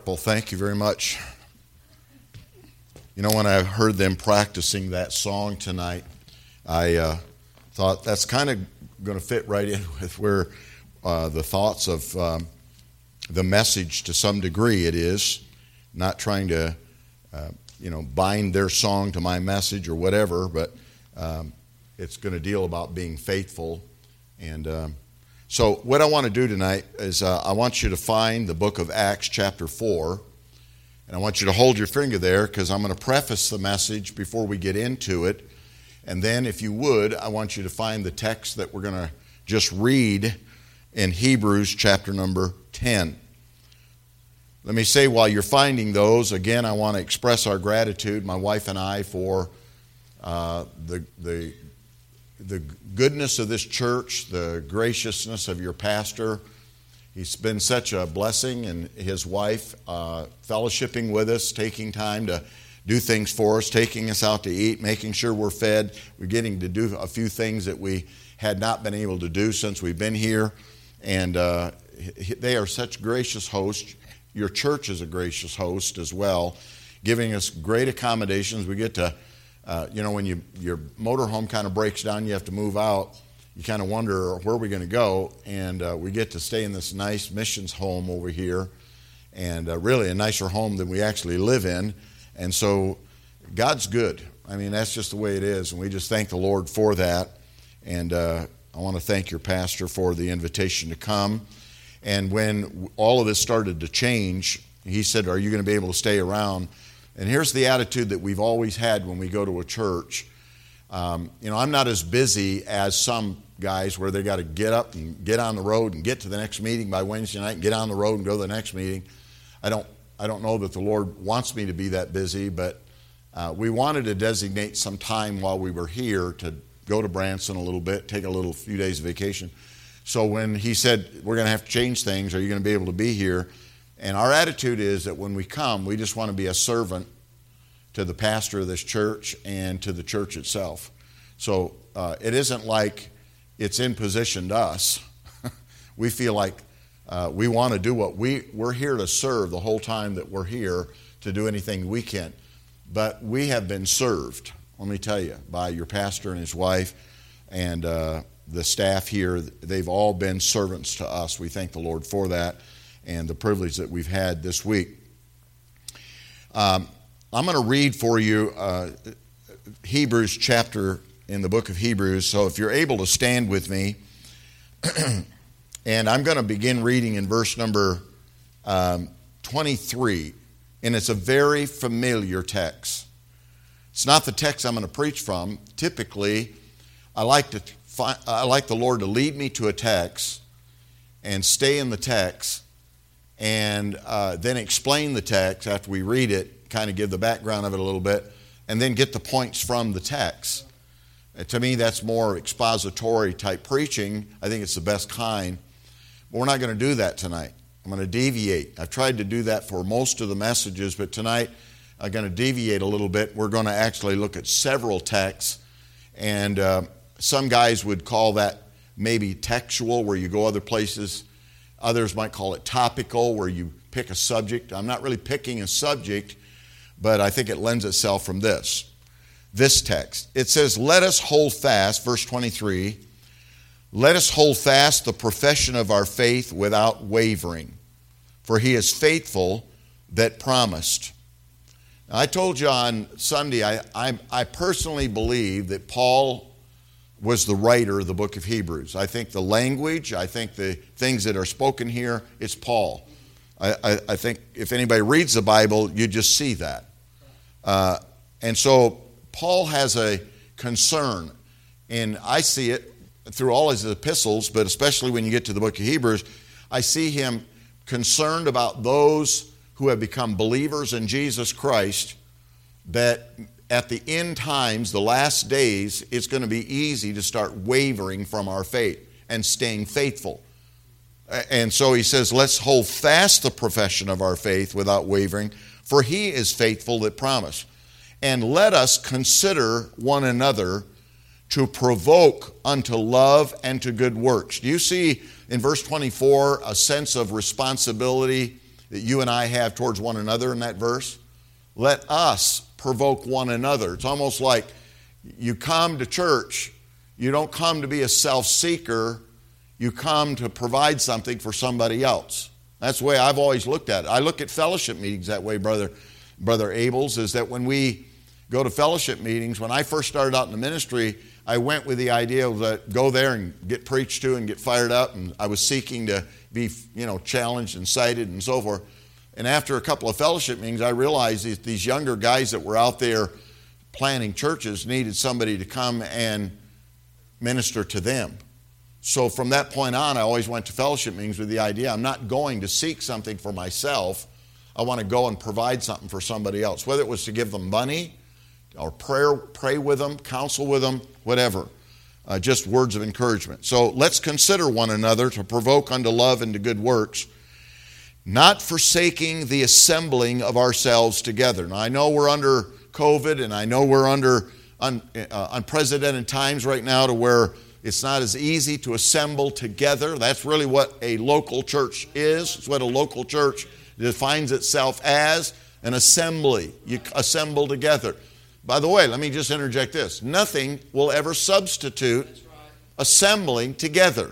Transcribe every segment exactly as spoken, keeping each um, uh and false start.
Chapel, thank you very much. You know, when I heard them practicing that song tonight, I uh, thought that's kind of going to fit right in with where uh, the thoughts of um, the message to some degree it is. Not trying to, uh, you know, bind their song to my message or whatever, but um, it's going to deal about being faithful. And um, so what I want to do tonight is uh, I want you to find the book of Acts chapter four. And I want you to hold your finger there because I'm going to preface the message before we get into it. And then if you would, I want you to find the text that we're going to just read in Hebrews chapter number ten. Let me say while you're finding those, again, I want to express our gratitude, my wife and I, for uh, the, the, the goodness of this church, the graciousness of your pastor. He's been such a blessing, and his wife uh, fellowshipping with us, taking time to do things for us, taking us out to eat, making sure we're fed. We're getting to do a few things that we had not been able to do since we've been here. And uh, they are such gracious hosts. Your church is a gracious host as well, giving us great accommodations. We get to, uh, you know, when you, your motorhome kind of breaks down, you have to move out. You kind of wonder where we're going to go, and uh, we get to stay in this nice missions home over here, and uh, really a nicer home than we actually live in. And so God's good. I mean, that's just the way it is, and we just thank the Lord for that. And uh, I want to thank your pastor for the invitation to come. And when all of this started to change, he said, are you going to be able to stay around? And here's the attitude that we've always had when we go to a church. Um, you know, I'm not as busy as some guys where they got to get up and get on the road and get to the next meeting by Wednesday night and get on the road and go to the next meeting. I don't I don't know that the Lord wants me to be that busy, but uh, we wanted to designate some time while we were here to go to Branson a little bit, take a little few days of vacation. So when he said, we're going to have to change things, are you going to be able to be here? And our attitude is that when we come, we just want to be a servant to the pastor of this church and to the church itself. So uh, it isn't like it's in position to us. We feel like uh, we want to do what we, we're here to serve the whole time that we're here, to do anything we can. But we have been served, let me tell you, by your pastor and his wife and uh, the staff here. They've all been servants to us. We thank the Lord for that and the privilege that we've had this week. Um, I'm going to read for you uh, Hebrews chapter in the book of Hebrews. So if you're able to stand with me, and I'm going to begin reading in verse number um, twenty-three, and it's a very familiar text. It's not the text I'm going to preach from. Typically, I like to find, I like the Lord to lead me to a text and stay in the text, and uh, then explain the text after we read it, kind of give the background of it a little bit, and then get the points from the text. To me, that's more expository type preaching. I think it's the best kind. But we're not going to do that tonight. I'm going to deviate. I've tried to do that for most of the messages, but tonight I'm going to deviate a little bit. We're going to actually look at several texts, and uh, some guys would call that maybe textual, where you go other places. Others might call it topical, where you pick a subject. I'm not really picking a subject, but I think it lends itself from this. This text. It says, let us hold fast, verse twenty-three, let us hold fast the profession of our faith without wavering, for he is faithful that promised. Now, I told you on Sunday, I, I, I personally believe that Paul was the writer of the book of Hebrews. I think the language, I think the things that are spoken here, it's Paul. I, I, I think if anybody reads the Bible, you just see that. Uh, and so Paul has a concern, and I see it through all his epistles, but especially when you get to the book of Hebrews, I see him concerned about those who have become believers in Jesus Christ, that at the end times, the last days, it's going to be easy to start wavering from our faith and staying faithful. And so he says, let's hold fast the profession of our faith without wavering, for he is faithful that promised. And let us consider one another to provoke unto love and to good works. Do you see in verse twenty-four a sense of responsibility that you and I have towards one another in that verse? Let us provoke one another. It's almost like you come to church, you don't come to be a self-seeker, you come to provide something for somebody else. That's the way I've always looked at it. I look at fellowship meetings that way, Brother, Brother Abels, is that when we go to fellowship meetings, when I first started out in the ministry, I went with the idea of that go there and get preached to and get fired up, and I was seeking to be, you know, challenged and cited and so forth. And after a couple of fellowship meetings, I realized that these younger guys that were out there planning churches needed somebody to come and minister to them. So from that point on, I always went to fellowship meetings with the idea I'm not going to seek something for myself. I want to go and provide something for somebody else, whether it was to give them money or prayer, pray with them, counsel with them, whatever. Uh, just words of encouragement. So let's consider one another to provoke unto love and to good works, not forsaking the assembling of ourselves together. Now, I know we're under COVID, and I know we're under un, uh, unprecedented times right now to where it's not as easy to assemble together. That's really what a local church is. It's what a local church defines itself as, an assembly. You assemble together. By the way, let me just interject this. Nothing will ever substitute assembling together.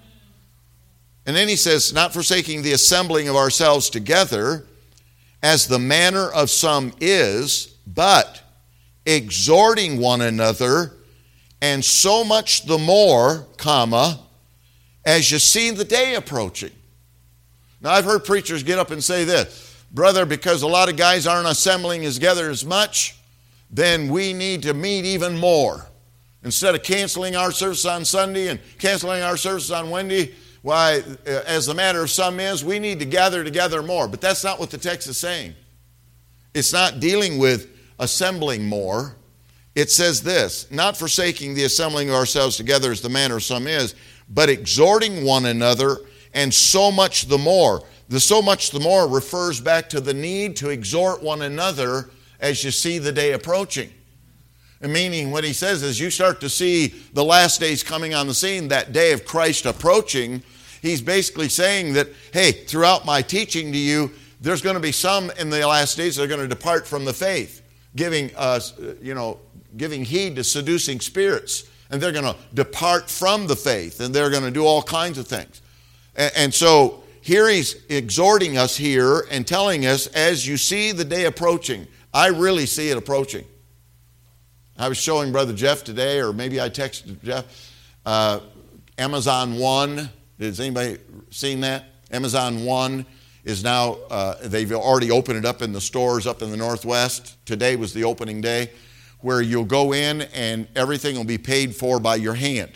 And then he says, not forsaking the assembling of ourselves together, as the manner of some is, but exhorting one another, and so much the more, comma, as you see the day approaching. Now, I've heard preachers get up and say this, brother, because a lot of guys aren't assembling together as much, then we need to meet even more. Instead of canceling our service on Sunday and canceling our service on Wednesday, why, as the matter of some is, we need to gather together more. But that's not what the text is saying. It's not dealing with assembling more. It says this, not forsaking the assembling of ourselves together as the manner of some is, but exhorting one another, and so much the more. The so much the more refers back to the need to exhort one another as you see the day approaching. And meaning what he says is you start to see the last days coming on the scene, that day of Christ approaching. He's basically saying that, hey, throughout my teaching to you, there's going to be some in the last days that are going to depart from the faith, giving us, you know, giving heed to seducing spirits. And they're going to depart from the faith, and they're going to do all kinds of things. And, and so here he's exhorting us here and telling us, as you see the day approaching, I really see it approaching. I was showing Brother Jeff today, or maybe I texted Jeff, uh, Amazon One. Has anybody seen that? Amazon One is now, uh, they've already opened it up in the stores up in the Northwest. Today was the opening day, where you'll go in and everything will be paid for by your hand.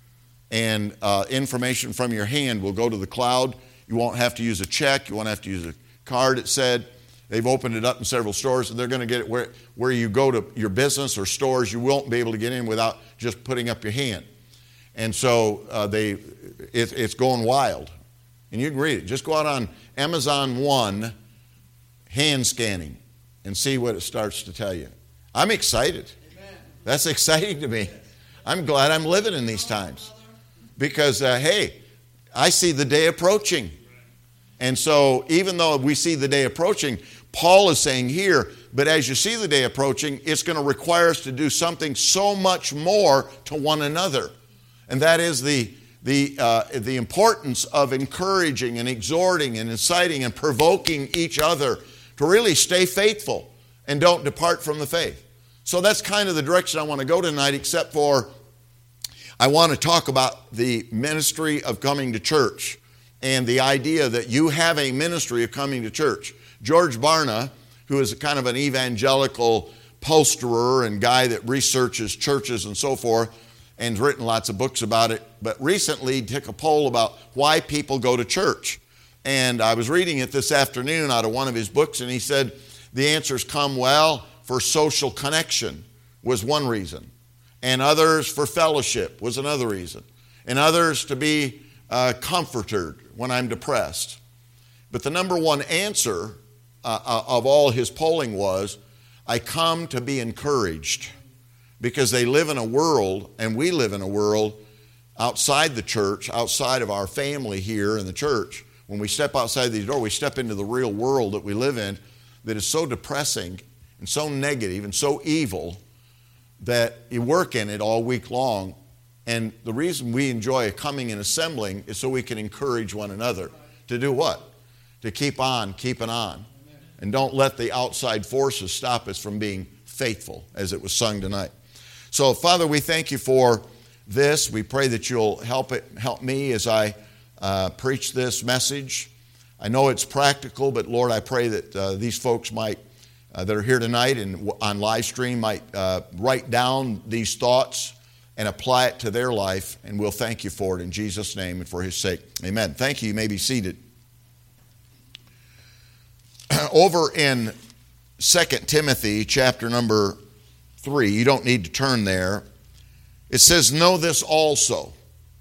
And uh, information from your hand will go to the cloud. You won't have to use a check. You won't have to use a card, it said. They've opened it up in several stores, and they're going to get it where, where you go to your business or stores, you won't be able to get in without just putting up your hand. And so uh, they, it, it's going wild. And you can read it. Just go out on Amazon One, hand scanning, and see what it starts to tell you. I'm excited. Amen. That's exciting to me. I'm glad I'm living in these times. Because, uh, hey, I see the day approaching. And so even though we see the day approaching, Paul is saying here, but as you see the day approaching, it's going to require us to do something so much more to one another. And that is the, the, uh, the importance of encouraging and exhorting and inciting and provoking each other to really stay faithful and don't depart from the faith. So that's kind of the direction I want to go tonight, except for I want to talk about the ministry of coming to church and the idea that you have a ministry of coming to church. George Barna, who is a kind of an evangelical posterer and guy that researches churches and so forth, and has written lots of books about it, but recently took a poll about why people go to church. And I was reading it this afternoon out of one of his books, and he said the answers come, well, for social connection was one reason, and others for fellowship was another reason, and others to be uh, comforted when I'm depressed. But the number one answer uh, of all his polling was, I come to be encouraged, because they live in a world, and we live in a world outside the church, outside of our family here in the church, when we step outside these doors, we step into the real world that we live in that is so depressing and so negative and so evil that you work in it all week long. And the reason we enjoy coming and assembling is so we can encourage one another to do what? To keep on, keeping on. And don't let the outside forces stop us from being faithful, as it was sung tonight. So, Father, we thank you for this. We pray that you'll help it, help me as I uh, preach this message. I know it's practical, but Lord, I pray that uh, these folks might, uh, that are here tonight and on live stream, might uh, write down these thoughts and apply it to their life, and we'll thank you for it in Jesus' name and for his sake. Amen. Thank you. You may be seated. Over in Second Timothy chapter number three, you don't need to turn there. It says, know this also,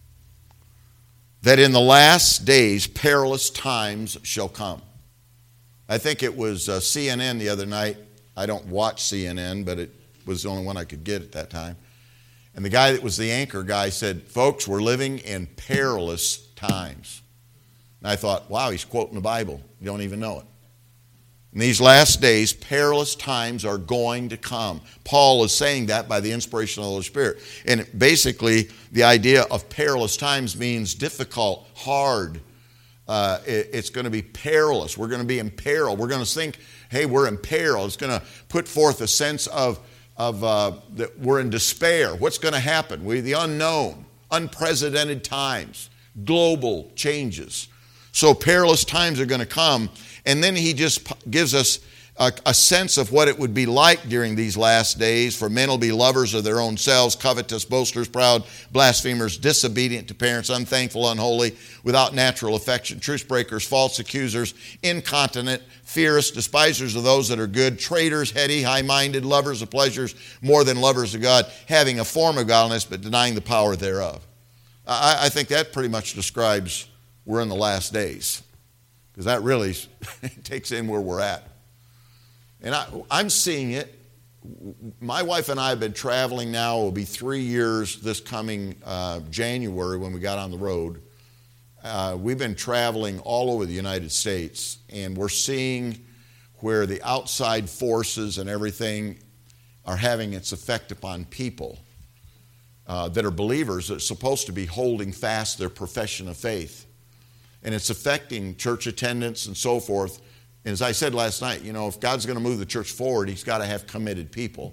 that in the last days perilous times shall come. I think it was uh, C N N the other night. I don't watch C N N, but it was the only one I could get at that time. And the guy that was the anchor guy said, folks, we're living in perilous times. And I thought, wow, he's quoting the Bible. You don't even know it. In these last days, perilous times are going to come. Paul is saying that by the inspiration of the Holy Spirit. And basically, the idea of perilous times means difficult, hard. Uh, it, it's going to be perilous. We're going to be in peril. We're going to think, hey, we're in peril. It's going to put forth a sense of, of uh, that we're in despair. What's going to happen? We, the unknown, unprecedented times, global changes. So perilous times are going to come. And then he just gives us a, a sense of what it would be like during these last days. For men will be lovers of their own selves, covetous, boasters, proud, blasphemers, disobedient to parents, unthankful, unholy, without natural affection, truce breakers, false accusers, incontinent, fierce, despisers of those that are good, traitors, heady, high-minded, lovers of pleasures more than lovers of God, having a form of godliness but denying the power thereof. I, I think that pretty much describes we're in the last days. Because that really takes in where we're at. And I, I'm seeing it. My wife and I have been traveling now. It will be three years this coming uh, January when we got on the road. Uh, we've been traveling all over the United States, and we're seeing where the outside forces and everything are having its effect upon people uh, that are believers that are supposed to be holding fast their profession of faith. And it's affecting church attendance and so forth. And as I said last night, you know, if God's going to move the church forward, he's got to have committed people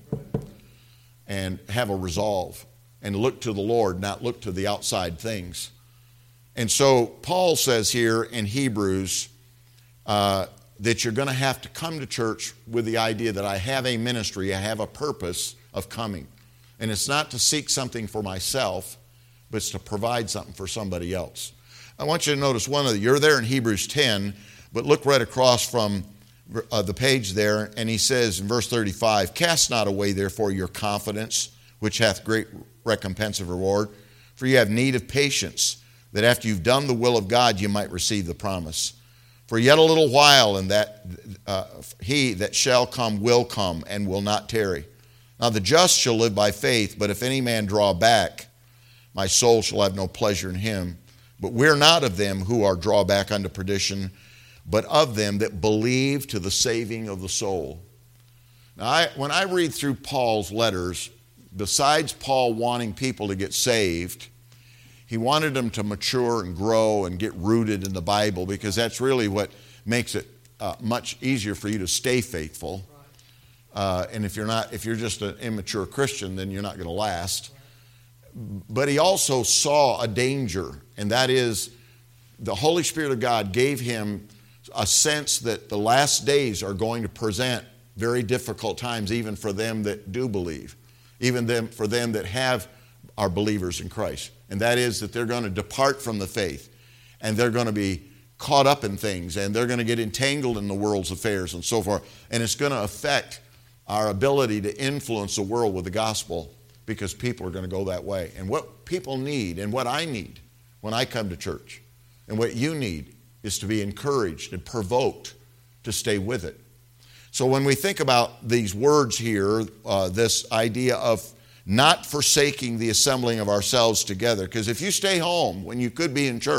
and have a resolve and look to the Lord, not look to the outside things. And so Paul says here in Hebrews uh, that you're going to have to come to church with the idea that I have a ministry, I have a purpose of coming. And it's not to seek something for myself, but it's to provide something for somebody else. I want you to notice one of the, you're there in Hebrews ten, but look right across from uh, the page there, and he says in verse thirty-five, cast not away therefore your confidence, which hath great recompense of reward, for you have need of patience, that after you've done the will of God, you might receive the promise. For yet a little while, and that uh, he that shall come will come, and will not tarry. Now the just shall live by faith, but if any man draw back, my soul shall have no pleasure in him. But we're not of them who are drawn back unto perdition, but of them that believe to the saving of the soul. Now, I, when I read through Paul's letters, besides Paul wanting people to get saved, he wanted them to mature and grow and get rooted in the Bible, because that's really what makes it uh, much easier for you to stay faithful. Uh, and if you're not, if you're just an immature Christian, then you're not going to last. But he also saw a danger, and that is the Holy Spirit of God gave him a sense that the last days are going to present very difficult times, even for them that do believe, even them, for them that have are believers in Christ. And that is that they're going to depart from the faith, and they're going to be caught up in things, and they're going to get entangled in the world's affairs and so forth. And it's going to affect our ability to influence the world with the gospel, because people are going to go that way. And what people need, and what I need when I come to church, and what you need, is to be encouraged and provoked to stay with it. So when we think about these words here, uh, this idea of not forsaking the assembling of ourselves together, because if you stay home when you could be in church,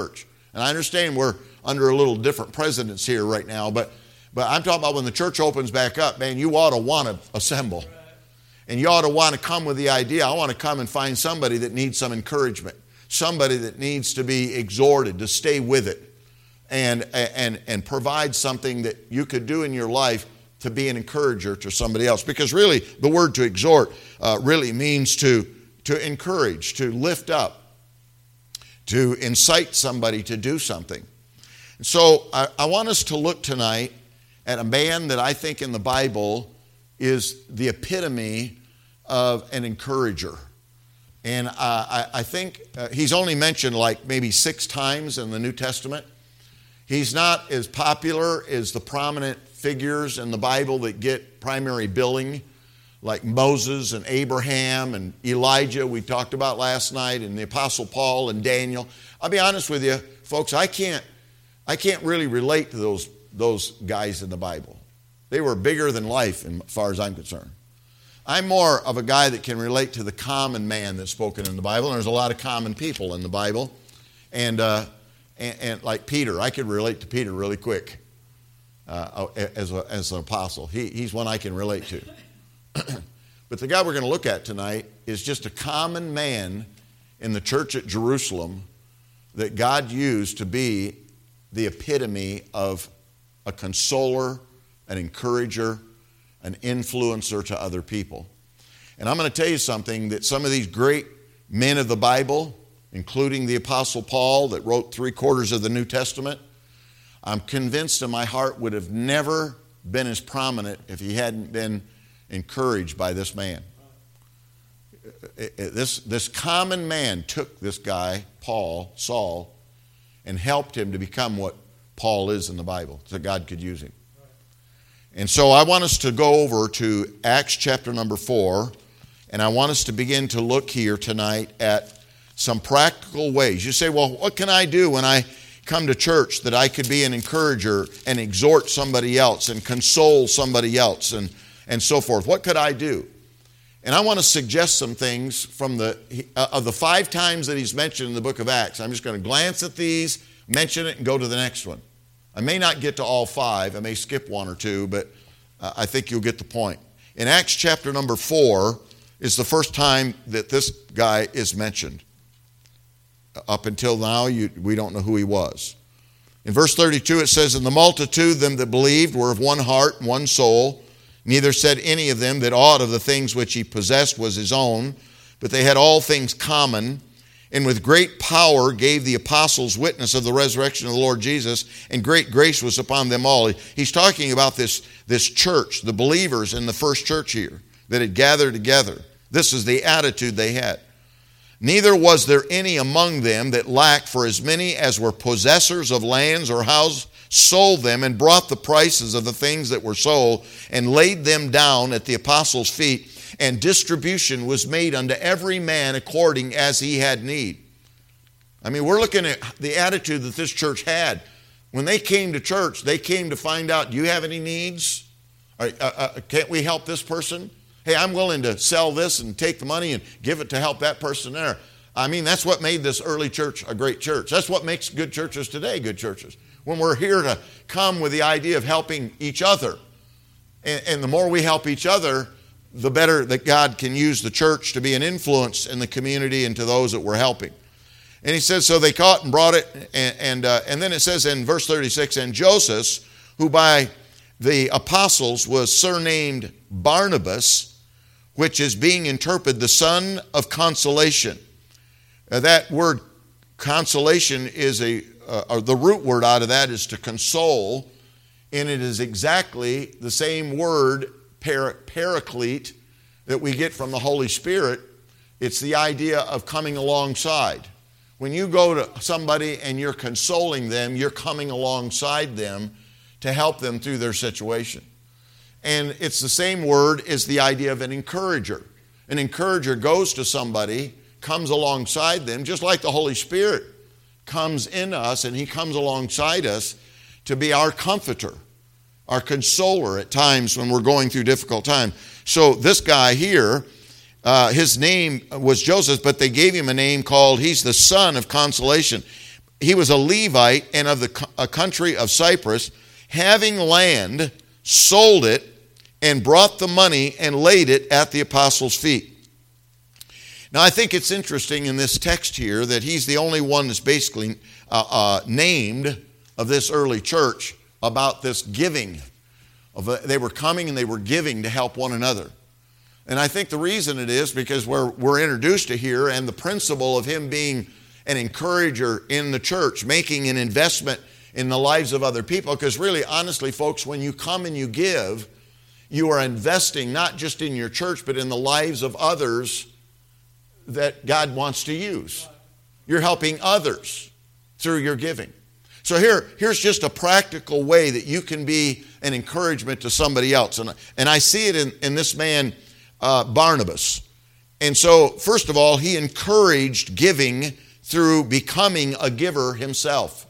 And I understand we're under a little different presidents here right now, but, but I'm talking about when the church opens back up, man, you ought to want to assemble. And you ought to want to come with the idea, I want to come and find somebody that needs some encouragement, somebody that needs to be exhorted, to stay with it, and, and, and provide something that you could do in your life to be an encourager to somebody else. Because really, the word to exhort uh, really means to, to encourage, to lift up, to incite somebody to do something. So I, I want us to look tonight at a man that I think in the Bible is the epitome of an encourager. And uh, I, I think uh, he's only mentioned like maybe six times in the New Testament. He's not as popular as the prominent figures in the Bible that get primary billing, like Moses and Abraham and Elijah we talked about last night, and the Apostle Paul and Daniel. I'll be honest with you, folks, I can't I can't really relate to those, those guys in the Bible. They were bigger than life as far as I'm concerned. I'm more of a guy that can relate to the common man that's spoken in the Bible, and there's a lot of common people in the Bible. And, uh, and, and like Peter, I could relate to Peter really quick uh, as, a, as an apostle. He, he's one I can relate to. But the guy we're going to look at tonight is just a common man in the church at Jerusalem that God used to be the epitome of a consoler, an encourager, an influencer to other people. And I'm going to tell you something, that some of these great men of the Bible, including the Apostle Paul that wrote three quarters of the New Testament, I'm convinced in my heart would have never been as prominent if he hadn't been encouraged by this man. This, this common man took this guy, Paul, Saul, and helped him to become what Paul is in the Bible, so God could use him. And so I want us to go over to Acts chapter number four, and I want us to begin to look here tonight at some practical ways. You say, well, what can I do when I come to church that I could be an encourager and exhort somebody else and console somebody else and, and so forth? What could I do? And I want to suggest some things from the uh, of the five times that he's mentioned in the book of Acts. I'm just going to glance at these, mention it, and go to the next one. I may not get to all five. I may skip one or two, but uh, I think you'll get the point. In Acts chapter number four is the first time that this guy is mentioned. Up until now, you, we don't know who he was. In verse thirty-two, it says, "And the multitude, them that believed, were of one heart and one soul. Neither said any of them that aught of the things which he possessed was his own, but they had all things common. And with great power gave the apostles witness of the resurrection of the Lord Jesus, and great grace was upon them all." He's talking about this, this church, the believers in the first church here that had gathered together. This is the attitude they had. "Neither was there any among them that lacked, for as many as were possessors of lands or houses sold them, and brought the prices of the things that were sold, and laid them down at the apostles' feet. And distribution was made unto every man according as he had need." I mean, we're looking at the attitude that this church had. When they came to church, they came to find out, do you have any needs? Or, uh, uh, can't we help this person? Hey, I'm willing to sell this and take the money and give it to help that person there. I mean, that's what made this early church a great church. That's what makes good churches today good churches. When we're here to come with the idea of helping each other. And, and the more we help each other, the better that God can use the church to be an influence in the community and to those that we're helping. And he says, so they caught and brought it. And, and, uh, and then it says in verse thirty-six, "And Joseph, who by the apostles was surnamed Barnabas, which is being interpreted the son of consolation." Uh, that word consolation is a, uh, or the root word out of that is to console. And it is exactly the same word, para, paraclete, that we get from the Holy Spirit. It's the idea of coming alongside. When you go to somebody and you're consoling them, you're coming alongside them to help them through their situation. And it's the same word as the idea of an encourager. An encourager goes to somebody, comes alongside them, just like the Holy Spirit comes in us and he comes alongside us to be our comforter, our consoler at times when we're going through difficult times. So this guy here, uh, his name was Joseph, but they gave him a name called, he's the son of consolation. he was a Levite and of the a country of Cyprus, having land, sold it, and brought the money and laid it at the apostles' feet. Now, I think it's interesting in this text here that he's the only one that's basically uh, uh, named of this early church about this giving. Of, uh, they were coming and they were giving to help one another. And I think the reason it is because we're, we're introduced to here and the principle of him being an encourager in the church, making an investment in the lives of other people. Because really, honestly, folks, when you come and you give, you are investing not just in your church, but in the lives of others that God wants to use. You're helping others through your giving. So here, here's just a practical way that you can be an encouragement to somebody else. And, and I see it in, in this man, uh, Barnabas. And so, first of all, he encouraged giving through becoming a giver himself.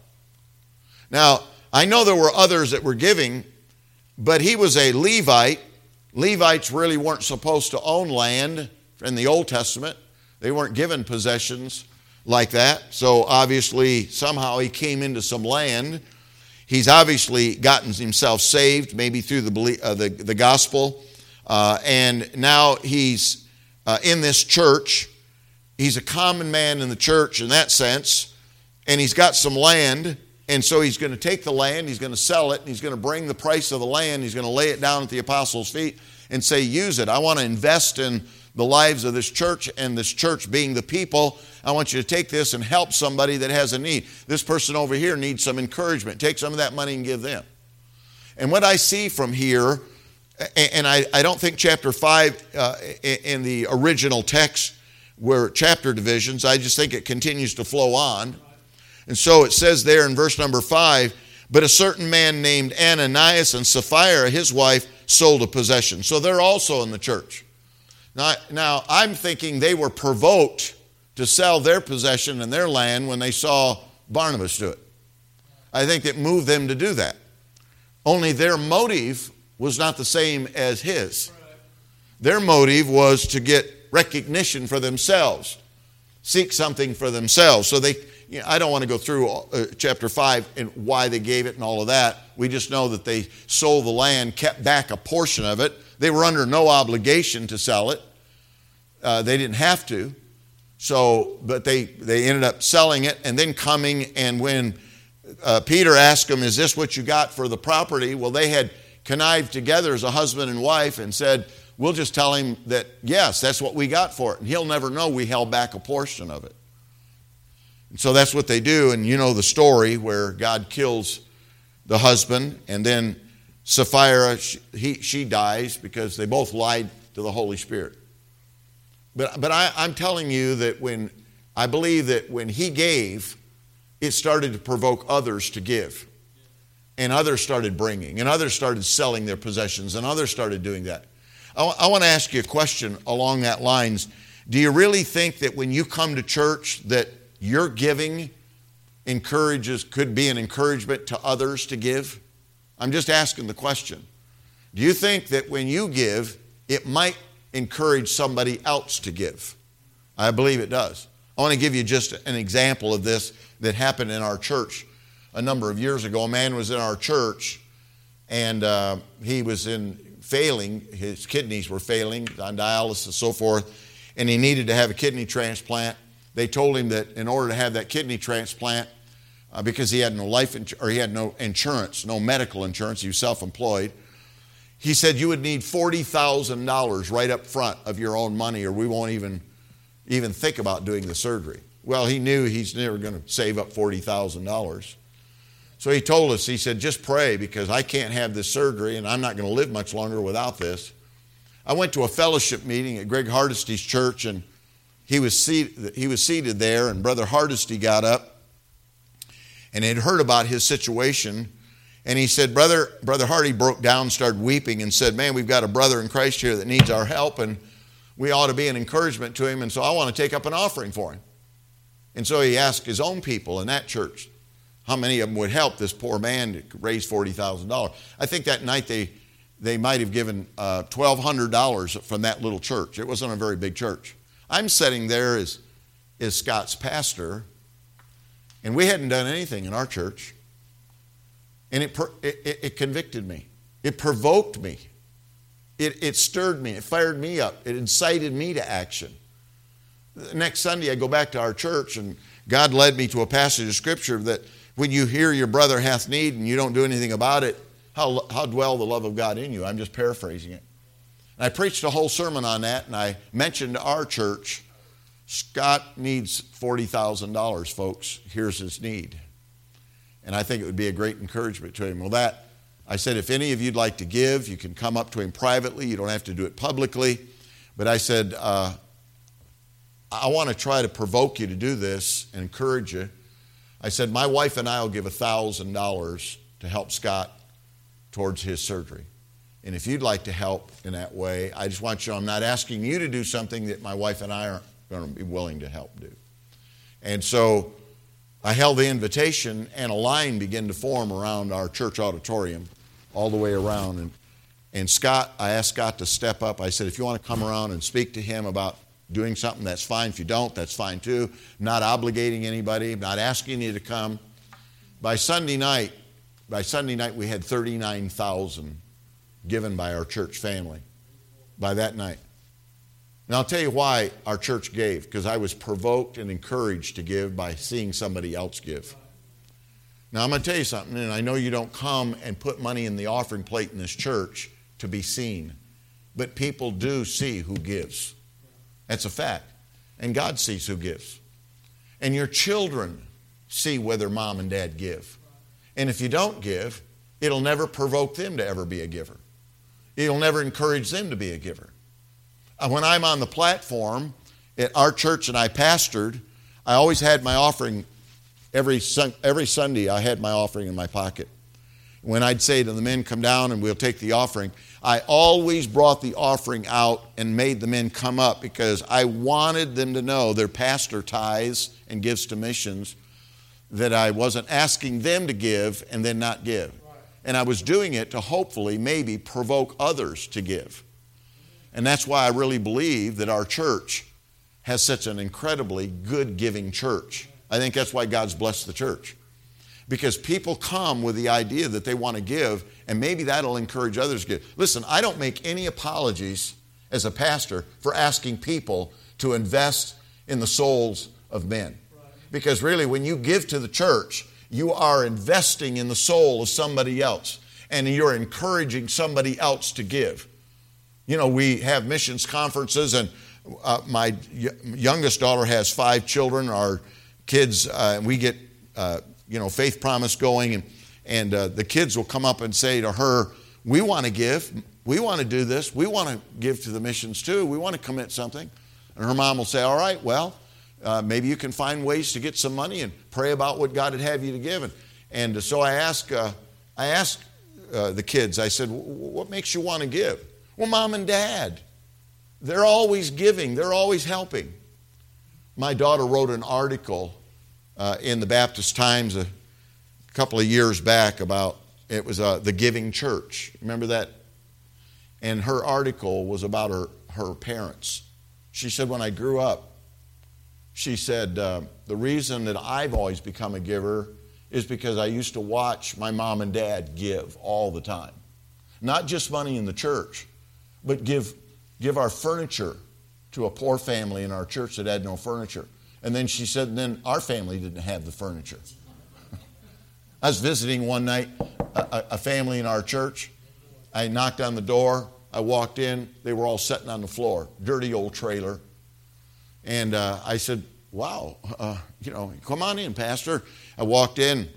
Now, I know there were others that were giving, but he was a Levite. Levites really weren't supposed to own land in the Old Testament. They weren't given possessions like that. So obviously, somehow he came into some land. He's obviously gotten himself saved, maybe through the, uh, the, the gospel. Uh, and now he's uh, in this church. He's a common man in the church in that sense, and he's got some land, and so he's going to take the land, he's going to sell it, and he's going to bring the price of the land, he's going to lay it down at the apostles' feet and say, use it. I want to invest in the lives of this church, and this church being the people. I want you to take this and help somebody that has a need. This person over here needs some encouragement. Take some of that money and give them. And what I see from here, and I, I don't think chapter five uh, in the original text were chapter divisions. I just think it continues to flow on. And so it says there in verse number five, but a certain man named Ananias and Sapphira, his wife, sold a possession. So they're also in the church. Now, now I'm thinking they were provoked to sell their possession and their land when they saw Barnabas do it. I think it moved them to do that. Only their motive was not the same as his. Their motive was to get recognition for themselves, seek something for themselves. So they, you know, I don't want to go through uh, chapter five and why they gave it and all of that. We just know that they sold the land, kept back a portion of it. They were under no obligation to sell it. Uh, they didn't have to. So, but they, they ended up selling it and then coming, and when uh, Peter asked them, is this what you got for the property? Well, they had connived together as a husband and wife and said, we'll just tell him that, yes, that's what we got for it. And he'll never know we held back a portion of it. And so that's what they do. And you know the story where God kills the husband, and then Sapphira, she, he, she dies because they both lied to the Holy Spirit. But, but I, I'm telling you that when, I believe that when he gave, it started to provoke others to give. And others started bringing, and others started selling their possessions, and others started doing that. I, I want to ask you a question along that lines. Do you really think that when you come to church that your giving encourages, could be an encouragement to others to give? I'm just asking the question. Do you think that when you give, it might encourage somebody else to give? I believe it does. I want to give you just an example of this that happened in our church a number of years ago. A man was in our church, and uh, he was in failing. His kidneys were failing, on dialysis and so forth, and he needed to have a kidney transplant. They told him that in order to have that kidney transplant, uh, because he had no life ins- or he had no insurance, no medical insurance, he was self-employed, he said you would need forty thousand dollars right up front of your own money, or we won't even, even think about doing the surgery. Well, he knew he's never going to save up forty thousand dollars. So he told us, he said, just pray, because I can't have this surgery and I'm not going to live much longer without this. I went to a fellowship meeting at Greg Hardesty's church, and he was seated, he was seated there, and Brother Hardesty got up and had heard about his situation. And he said, Brother, Brother Hardy broke down, started weeping, and said, man, we've got a brother in Christ here that needs our help, and we ought to be an encouragement to him, and so I want to take up an offering for him. And so he asked his own people in that church how many of them would help this poor man to raise forty thousand dollars. I think that night they, they might have given uh, twelve hundred dollars from that little church. It wasn't a very big church. I'm sitting there as, as Scott's pastor, And we hadn't done anything in our church. And it, it, it convicted me. It provoked me. It, it stirred me. It fired me up. It incited me to action. The next Sunday, I go back to our church, and God led me to a passage of Scripture that when you hear your brother hath need and you don't do anything about it, how, how dwell the love of God in you? I'm just paraphrasing it. And I preached a whole sermon on that, and I mentioned to our church, Scott needs forty thousand dollars, folks. Here's his need. And I think it would be a great encouragement to him. Well, that, I said, if any of you'd like to give, you can come up to him privately. You don't have to do it publicly. But I said, uh, I want to try to provoke you to do this and encourage you. I said, my wife and I will give one thousand dollars to help Scott towards his surgery. And if you'd like to help in that way, I just want you to know I'm not asking you to do something that my wife and I aren't going to be willing to help do. And so I held the invitation, and a line began to form around our church auditorium all the way around. And, and Scott, I asked Scott to step up. I said, if you want to come around and speak to him about doing something, that's fine. If you don't, that's fine too. I'm not obligating anybody. I'm not asking you to come. By Sunday night, by Sunday night, we had thirty-nine thousand given by our church family by that night. And I'll tell you why our church gave, because I was provoked and encouraged to give by seeing somebody else give. Now, I'm going to tell you something, and I know you don't come and put money in the offering plate in this church to be seen, but people do see who gives. That's a fact. And God sees who gives. And your children see whether mom and dad give. And if you don't give, it'll never provoke them to ever be a giver. It'll never encourage them to be a giver. When I'm on the platform at our church and I pastored, I always had my offering, every, every Sunday I had my offering in my pocket. When I'd say to the men, come down and we'll take the offering, I always brought the offering out and made the men come up because I wanted them to know their pastor tithes and gives to missions, that I wasn't asking them to give and then not give. And I was doing it to hopefully maybe provoke others to give. And that's why I really believe that our church has such an incredibly good giving church. I think that's why God's blessed the church. Because people come with the idea that they want to give, and maybe that'll encourage others to give. Listen, I don't make any apologies as a pastor for asking people to invest in the souls of men. Because really, when you give to the church, you are investing in the soul of somebody else, and you're encouraging somebody else to give. You know, we have missions conferences, and uh, my y- youngest daughter has five children. Our kids, uh, we get, uh, you know, Faith Promise going, and, and uh, the kids will come up and say to her, we want to give, we want to do this, we want to give to the missions too, we want to commit something. And her mom will say, all right, well, uh, maybe you can find ways to get some money and pray about what God would have you to give. And, and so I asked, uh, I asked uh, the kids, I said, what makes you want to give? Well, mom and dad, they're always giving. They're always helping. My daughter wrote an article uh, in the Baptist Times a couple of years back about, it was uh, the Giving Church. Remember that? And her article was about her, her parents. She said, when I grew up, she said, uh, the reason that I've always become a giver is because I used to watch my mom and dad give all the time. Not just money in the church, but give give our furniture to a poor family in our church that had no furniture. And then she said, and then our family didn't have the furniture. I was visiting one night a, a family in our church. I knocked on the door. I walked in. They were all sitting on the floor, dirty old trailer. And uh, I said, wow, uh, you know, come on in, Pastor. I walked in.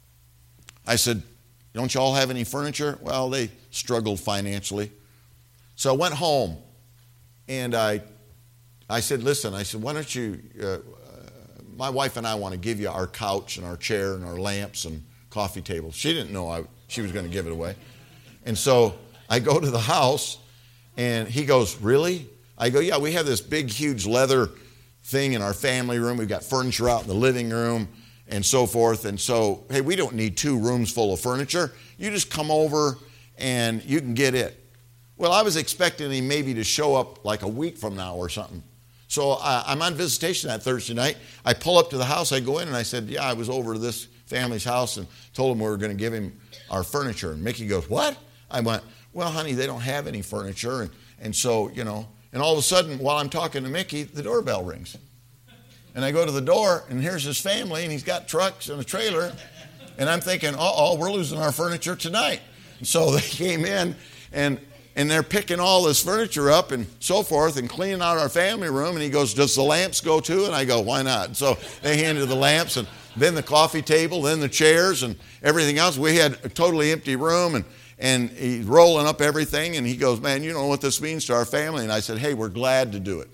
I said, don't you all have any furniture? Well, they struggled financially. So I went home, and I I said, listen, I said, why don't you, uh, uh, my wife and I want to give you our couch and our chair and our lamps and coffee table. She didn't know I, she was going to give it away. And so I go to the house, and he goes, really? I go, yeah, we have this big, huge leather thing in our family room. We've got furniture out in the living room and so forth. And so, hey, we don't need two rooms full of furniture. You just come over, and you can get it. Well, I was expecting him maybe to show up like a week from now or something. So uh, I'm on visitation that Thursday night. I pull up to the house. I go in and I said, yeah, I was over to this family's house and told them we were going to give him our furniture. And Mickey goes, what? I went, well, honey, they don't have any furniture. And, and so, you know, and all of a sudden, while I'm talking to Mickey, the doorbell rings. And I go to the door, and here's his family, and he's got trucks and a trailer. And I'm thinking, uh-oh, we're losing our furniture tonight. And so they came in, and and they're picking all this furniture up and so forth and cleaning out our family room. And he goes, does the lamps go too? And I go, why not? And so they handed the lamps, and then the coffee table, then the chairs, and everything else. We had a totally empty room, and And he's rolling up everything, and he goes, man, you know what this means to our family? And I said, hey, we're glad to do it.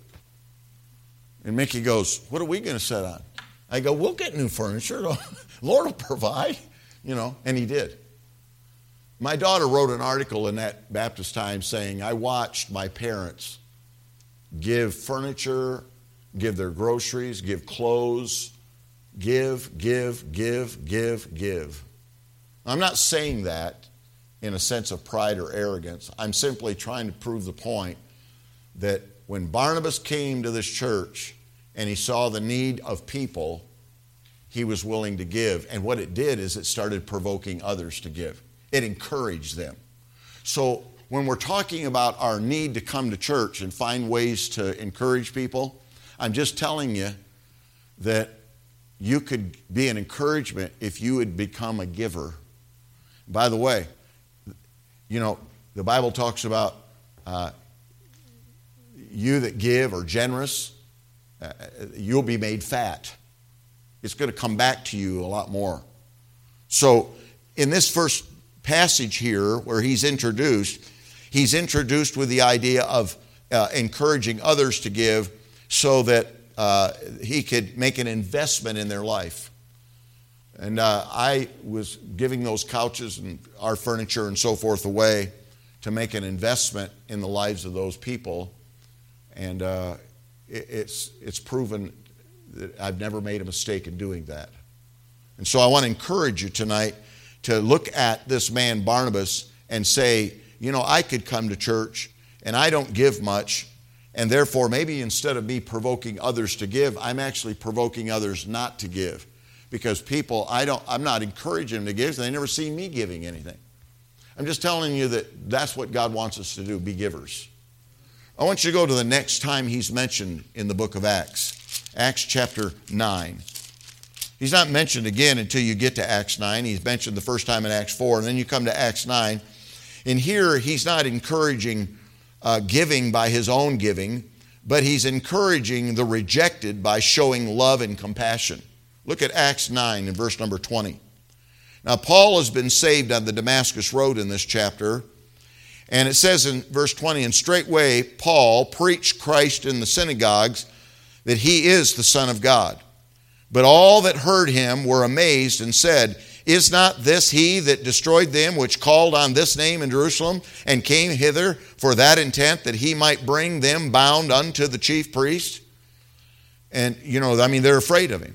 And Mickey goes, what are we going to sit on? I go, we'll get new furniture. Lord will provide, you know, and he did. My daughter wrote an article in that Baptist Times saying, I watched my parents give furniture, give their groceries, give clothes, give, give, give, give, give. I'm not saying that in a sense of pride or arrogance. I'm simply trying to prove the point that when Barnabas came to this church and he saw the need of people, he was willing to give. And what it did is it started provoking others to give. It encouraged them. So when we're talking about our need to come to church and find ways to encourage people, I'm just telling you that you could be an encouragement if you would become a giver. By the way, you know, the Bible talks about uh, you that give or generous, uh, you'll be made fat. It's going to come back to you a lot more. So in this first passage here where he's introduced, he's introduced with the idea of uh, encouraging others to give so that uh, he could make an investment in their life. And uh, I was giving those couches and our furniture and so forth away to make an investment in the lives of those people. And uh, it, it's, it's proven that I've never made a mistake in doing that. And so I want to encourage you tonight to look at this man Barnabas and say, you know, I could come to church and I don't give much, and therefore maybe instead of me provoking others to give, I'm actually provoking others not to give. Because people, I don't, I'm not encouraging them to give, so they never see me giving anything. I'm just telling you that that's what God wants us to do, be givers. I want you to go to the next time he's mentioned in the book of Acts, Acts chapter nine. He's not mentioned again until you get to Acts nine. He's mentioned the first time in Acts four, and then you come to Acts nine. And here he's not encouraging uh, giving by his own giving, but he's encouraging the rejected by showing love and compassion. Look at Acts nine and verse number twenty. Now, Paul has been saved on the Damascus Road in this chapter. And it says in verse twenty, and straightway Paul preached Christ in the synagogues that he is the Son of God. But all that heard him were amazed and said, is not this he that destroyed them which called on this name in Jerusalem and came hither for that intent that he might bring them bound unto the chief priest? And, you know, I mean, they're afraid of him.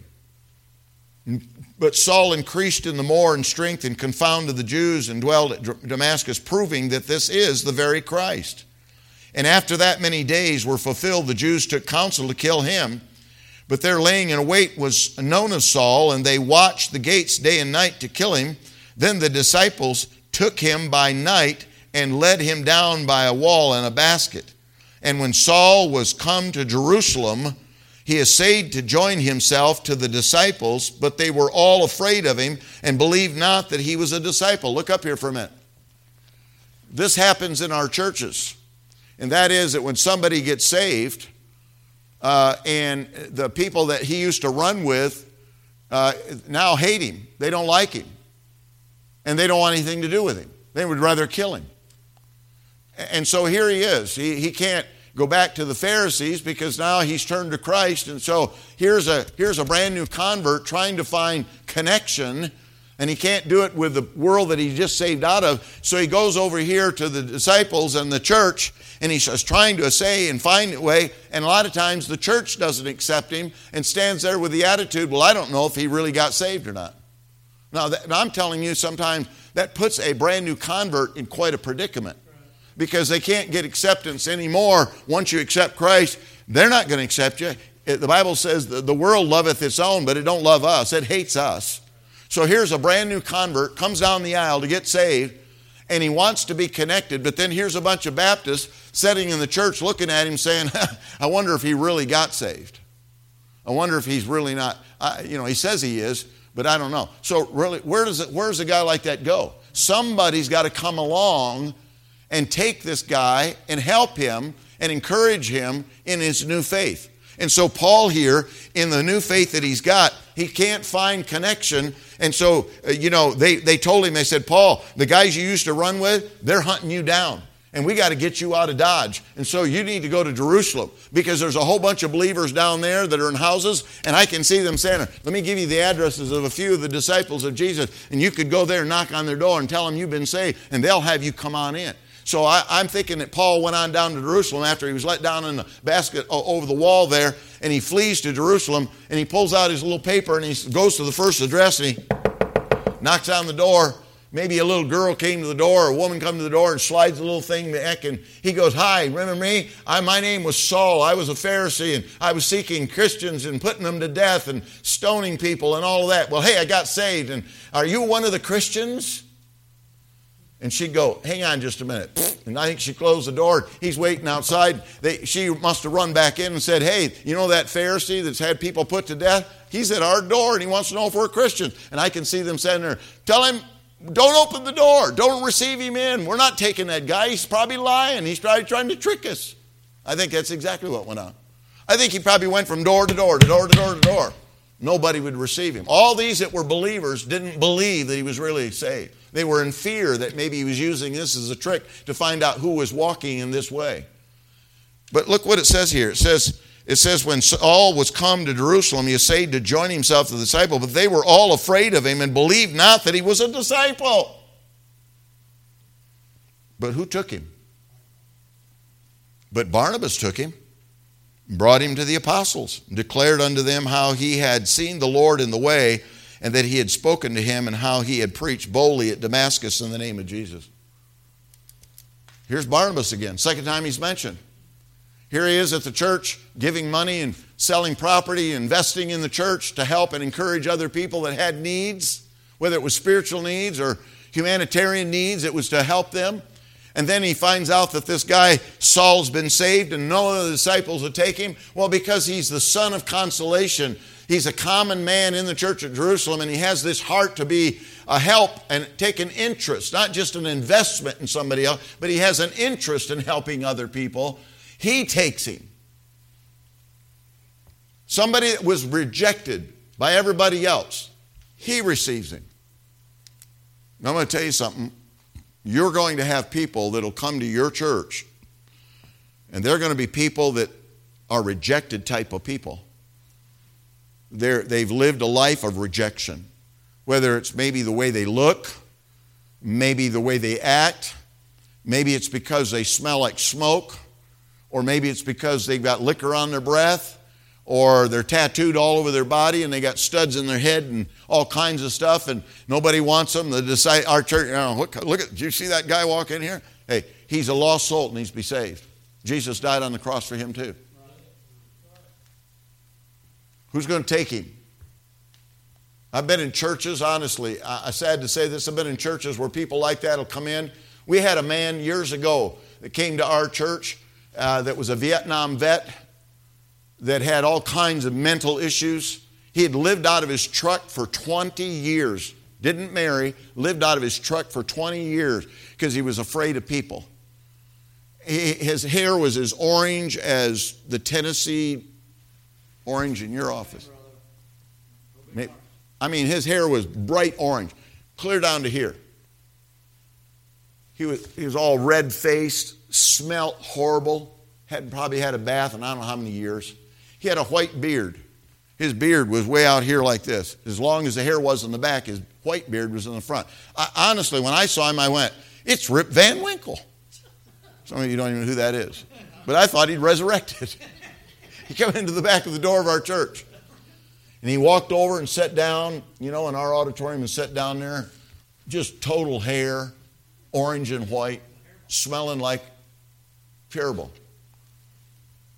But Saul increased in the more in strength and confounded the Jews and dwelled at Damascus, proving that this is the very Christ. And after that many days were fulfilled, the Jews took counsel to kill him. But their laying in wait was known of Saul, and they watched the gates day and night to kill him. Then the disciples took him by night and led him down by a wall in a basket. And when Saul was come to Jerusalem, he essayed to join himself to the disciples, but they were all afraid of him and believed not that he was a disciple. Look up here for a minute. This happens in our churches. And that is that when somebody gets saved, uh, and the people that he used to run with uh, now hate him. They don't like him. And they don't want anything to do with him. They would rather kill him. And so here he is. He, he can't go back to the Pharisees because now he's turned to Christ. And so here's a, here's a brand new convert trying to find connection, and he can't do it with the world that he just saved out of. So he goes over here to the disciples and the church, and he's trying to say and find a way. And a lot of times the church doesn't accept him and stands there with the attitude, well, I don't know if he really got saved or not. Now, that, I'm telling you, sometimes that puts a brand new convert in quite a predicament, because they can't get acceptance anymore once you accept Christ. they're not going to accept you. It, the Bible says the, the world loveth its own, but it don't love us. It hates us. So here's a brand new convert, comes down the aisle to get saved, and he wants to be connected, but then here's a bunch of Baptists sitting in the church looking at him saying, I wonder if he really got saved. I wonder if he's really not, I, you know, he says he is, but I don't know. So really, where does it, where does a guy like that go? Somebody's got to come along and take this guy and help him and encourage him in his new faith. And so Paul here, in the new faith that he's got, he can't find connection. And so, uh, you know, they, they told him, they said, Paul, the guys you used to run with, they're hunting you down. And we got to get you out of Dodge. And so you need to go to Jerusalem because there's a whole bunch of believers down there that are in houses. And I can see them saying, let me give you the addresses of a few of the disciples of Jesus. And you could go there and knock on their door and tell them you've been saved. And they'll have you come on in. So I, I'm thinking that Paul went on down to Jerusalem after he was let down in the basket over the wall there, and he flees to Jerusalem, and he pulls out his little paper, and he goes to the first address, and he knocks on the door. Maybe a little girl came to the door, or a woman come to the door and slides a little thing back, and he goes, hi, remember me? I, my name was Saul. I was a Pharisee, and I was seeking Christians and putting them to death and stoning people and all of that. Well, hey, I got saved, and are you one of the Christians? And she'd go, hang on just a minute. And I think she closed the door. He's waiting outside. They, she must have run back in and said, hey, you know that Pharisee that's had people put to death? He's at our door and he wants to know if we're Christians. And I can see them saying there, tell him, don't open the door. Don't receive him in. We're not taking that guy. He's probably lying. He's probably trying to trick us. I think that's exactly what went on. I think he probably went from door to door to door to door to door. Nobody would receive him. All these that were believers didn't believe that he was really saved. They were in fear that maybe he was using this as a trick to find out who was walking in this way. But look what it says here. It says, it says when Saul was come to Jerusalem, he essayed to join himself to the disciple, but they were all afraid of him and believed not that he was a disciple. But who took him? But Barnabas took him, brought him to the apostles, declared unto them how he had seen the Lord in the way, and that he had spoken to him, and how he had preached boldly at Damascus in the name of Jesus. Here's Barnabas again, second time he's mentioned. Here he is at the church, giving money and selling property, investing in the church to help and encourage other people that had needs, whether it was spiritual needs or humanitarian needs, it was to help them. And then he finds out that this guy, Saul's been saved, and none of the disciples would take him. Well, because he's the son of consolation. He's a common man in the church at Jerusalem, and he has this heart to be a help and take an interest, not just an investment in somebody else, but he has an interest in helping other people. He takes him. Somebody that was rejected by everybody else, he receives him. Now, I'm going to tell you something. You're going to have people that will come to your church, and they're going to be people that are rejected type of people. They're, they've lived a life of rejection, whether it's maybe the way they look, maybe the way they act, maybe it's because they smell like smoke, or maybe it's because they've got liquor on their breath, or they're tattooed all over their body and they got studs in their head and all kinds of stuff, and nobody wants them. The decide, our church, you know, look, look at, did you see that guy walk in here? Hey, he's a lost soul that needs to be saved. Jesus died on the cross for him too. Who's going to take him? I've been in churches, honestly, I'm sad to say this, I've been in churches where people like that will come in. We had a man years ago that came to our church uh, that was a Vietnam vet that had all kinds of mental issues. He had lived out of his truck for twenty years. Didn't marry, lived out of his truck for twenty years because he was afraid of people. He, his hair was as orange as the Tennessee orange in your office. I mean, his hair was bright orange, clear down to here. He was, he was all red-faced, smelled horrible, had probably had a bath in I don't know how many years. He had a white beard. His beard was way out here like this. As long as the hair was in the back, his white beard was in the front. I, honestly, when I saw him, I went, it's Rip Van Winkle. Some of you don't even know who that is. But I thought he'd resurrected. He came into the back of the door of our church. And he walked over and sat down, you know, in our auditorium and sat down there. Just total hair, orange and white, smelling like terrible.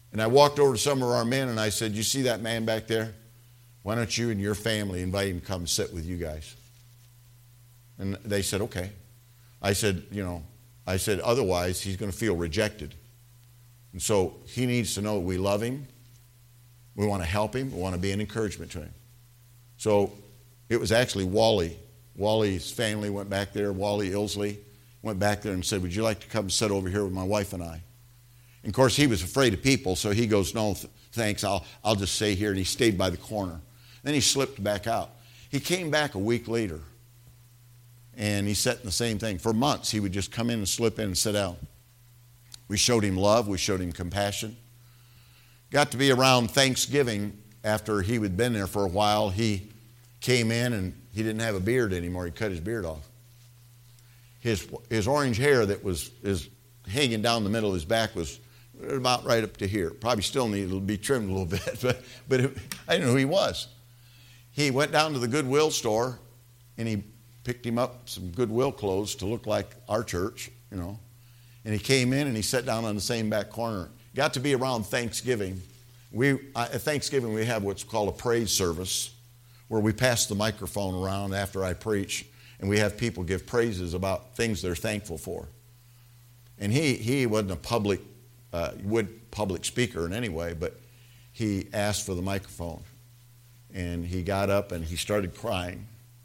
And I walked over to some of our men and I said, you see that man back there? Why don't you and your family invite him to come and sit with you guys? And they said, okay. I said, you know, I said, otherwise he's going to feel rejected. And so he needs to know that we love him. We want to help him. We want to be an encouragement to him. So it was actually Wally. Wally's family went back there. Wally Ilsley went back there and said, would you like to come and sit over here with my wife and I? And of course, he was afraid of people, so he goes, no, th- thanks, I'll, I'll just stay here. And he stayed by the corner. Then he slipped back out. He came back a week later, and he said the same thing. For months, he would just come in and slip in and sit down. We showed him love. We showed him compassion. Got to be around Thanksgiving after he had been there for a while. He came in, and he didn't have a beard anymore. He cut his beard off. His, his orange hair that was is hanging down the middle of his back was about right up to here. Probably still needed to be trimmed a little bit, but, but it, I didn't know who he was. He went down to the Goodwill store, and he picked him up some Goodwill clothes to look like our church, you know. And he came in, and he sat down on the same back corner. Got to be around Thanksgiving. We At Thanksgiving, we have what's called a praise service, where we pass the microphone around after I preach, and we have people give praises about things they're thankful for. And he he wasn't a public uh, would public speaker in any way, but he asked for the microphone, and he got up and he started crying.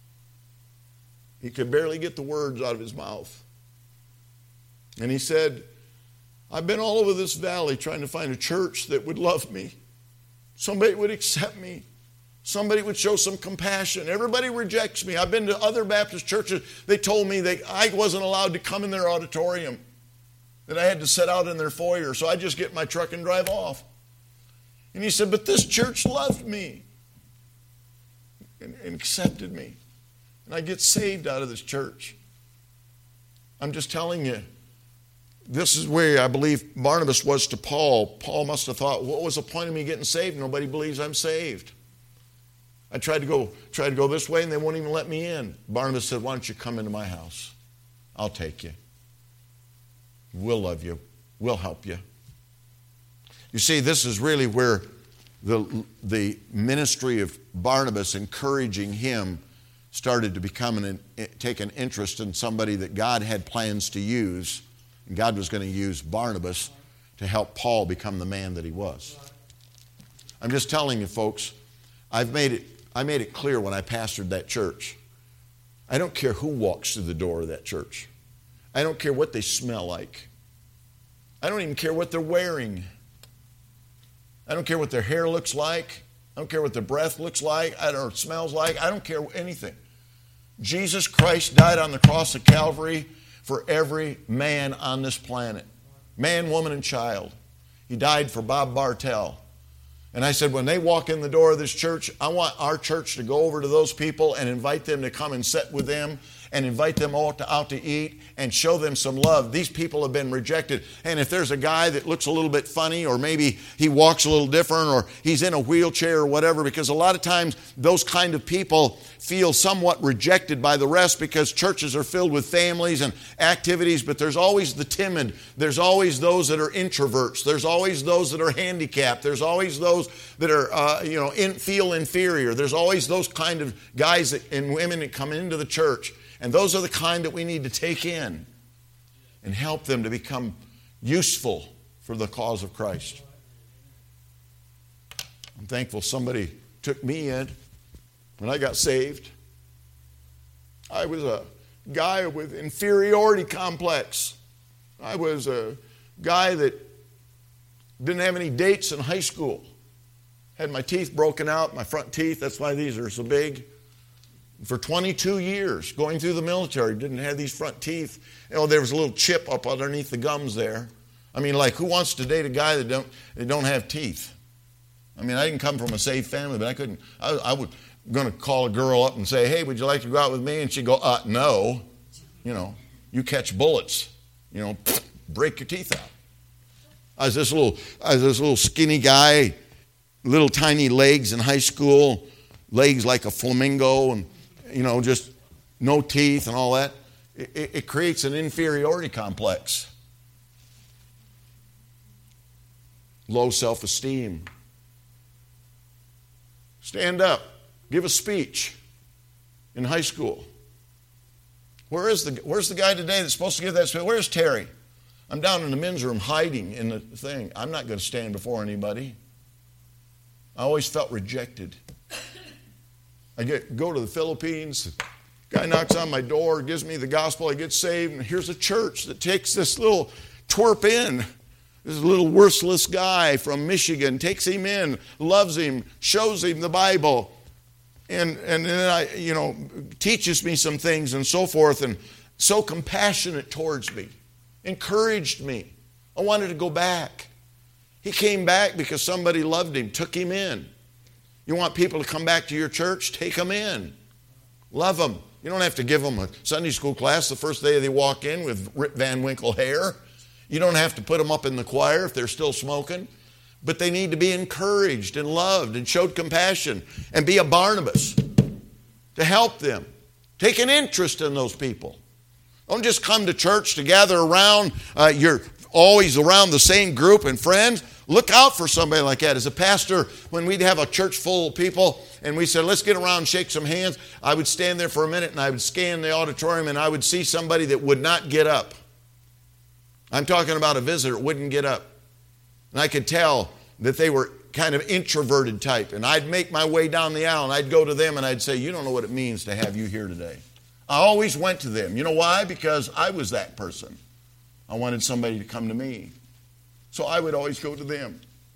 He could barely get the words out of his mouth, and he said, "I've been all over this valley trying to find a church that would love me, somebody would accept me. Somebody would show some compassion. Everybody rejects me. I've been to other Baptist churches. They told me that I wasn't allowed to come in their auditorium, that I had to sit out in their foyer, so I just get in my truck and drive off." And he said, "But this church loved me and, and accepted me. And I get saved out of this church." I'm just telling you, this is where I believe Barnabas was to Paul. Paul must have thought, what was the point of me getting saved? Nobody believes I'm saved. I tried to go tried to go this way, and they won't even let me in. Barnabas said, "Why don't you come into my house? I'll take you. We'll love you. We'll help you." You see, this is really where the, the ministry of Barnabas encouraging him started to become an, take an interest in somebody that God had plans to use. And God was going to use Barnabas to help Paul become the man that he was. I'm just telling you, folks, I've made it I made it clear when I pastored that church. I don't care who walks through the door of that church. I don't care what they smell like. I don't even care what they're wearing. I don't care what their hair looks like. I don't care what their breath looks like. I don't know what it smells like. I don't care anything. Jesus Christ died on the cross of Calvary for every man on this planet. Man, woman, and child. He died for Bob Bartell. And I said, when they walk in the door of this church, I want our church to go over to those people and invite them to come and sit with them and invite them all to, out to eat and show them some love. These people have been rejected. And if there's a guy that looks a little bit funny, or maybe he walks a little different, or he's in a wheelchair or whatever, because a lot of times those kind of people feel somewhat rejected by the rest because churches are filled with families and activities, but there's always the timid. There's always those that are introverts. There's always those that are handicapped. There's always those that are, uh, you know, in, feel inferior. There's always those kind of guys that, and women that come into the church. And those are the kind that we need to take in and help them to become useful for the cause of Christ. I'm thankful somebody took me in when I got saved. I was a guy with inferiority complex. I was a guy that didn't have any dates in high school. Had my teeth broken out, my front teeth. That's why these are so big. For twenty-two years, going through the military, didn't have these front teeth. You know, there was a little chip up underneath the gums there. I mean, like, who wants to date a guy that don't that don't have teeth? I mean, I didn't come from a saved family, but I couldn't. I, I was going to call a girl up and say, "Hey, would you like to go out with me?" And she'd go, "Uh, no." You know, you catch bullets. You know, break your teeth out. I was this little, I was this little skinny guy, little tiny legs in high school, legs like a flamingo, and you know, just no teeth and all that. It, it creates an inferiority complex. low self-esteem. Stand up. Give a speech in high school. Where is the, where's the guy today that's supposed to give that speech? Where's Terry? I'm down in the men's room hiding in the thing. I'm not going to stand before anybody. I always felt rejected. I get go to the Philippines. Guy knocks on my door, gives me the gospel. I get saved, and here's a church that takes this little twerp in. This little worthless guy from Michigan, takes him in, loves him, shows him the Bible, and and then I, you know, teaches me some things and so forth, and so compassionate towards me, encouraged me. I wanted to go back. He came back because somebody loved him, took him in. You want people to come back to your church? Take them in. Love them. You don't have to give them a Sunday school class the first day they walk in with Rip Van Winkle hair. You don't have to put them up in the choir if they're still smoking. But they need to be encouraged and loved and showed compassion and be a Barnabas to help them. Take an interest in those people. Don't just come to church to gather around. Uh, you're always around the same group and friends. Look out for somebody like that. As a pastor, when we'd have a church full of people and we said, let's get around and shake some hands, I would stand there for a minute and I would scan the auditorium and I would see somebody that would not get up. I'm talking about a visitor that wouldn't get up. And I could tell that they were kind of introverted type. And I'd make my way down the aisle and I'd go to them and I'd say, you don't know what it means to have you here today. I always went to them. You know why? Because I was that person. I wanted somebody to come to me. So I would always go to them.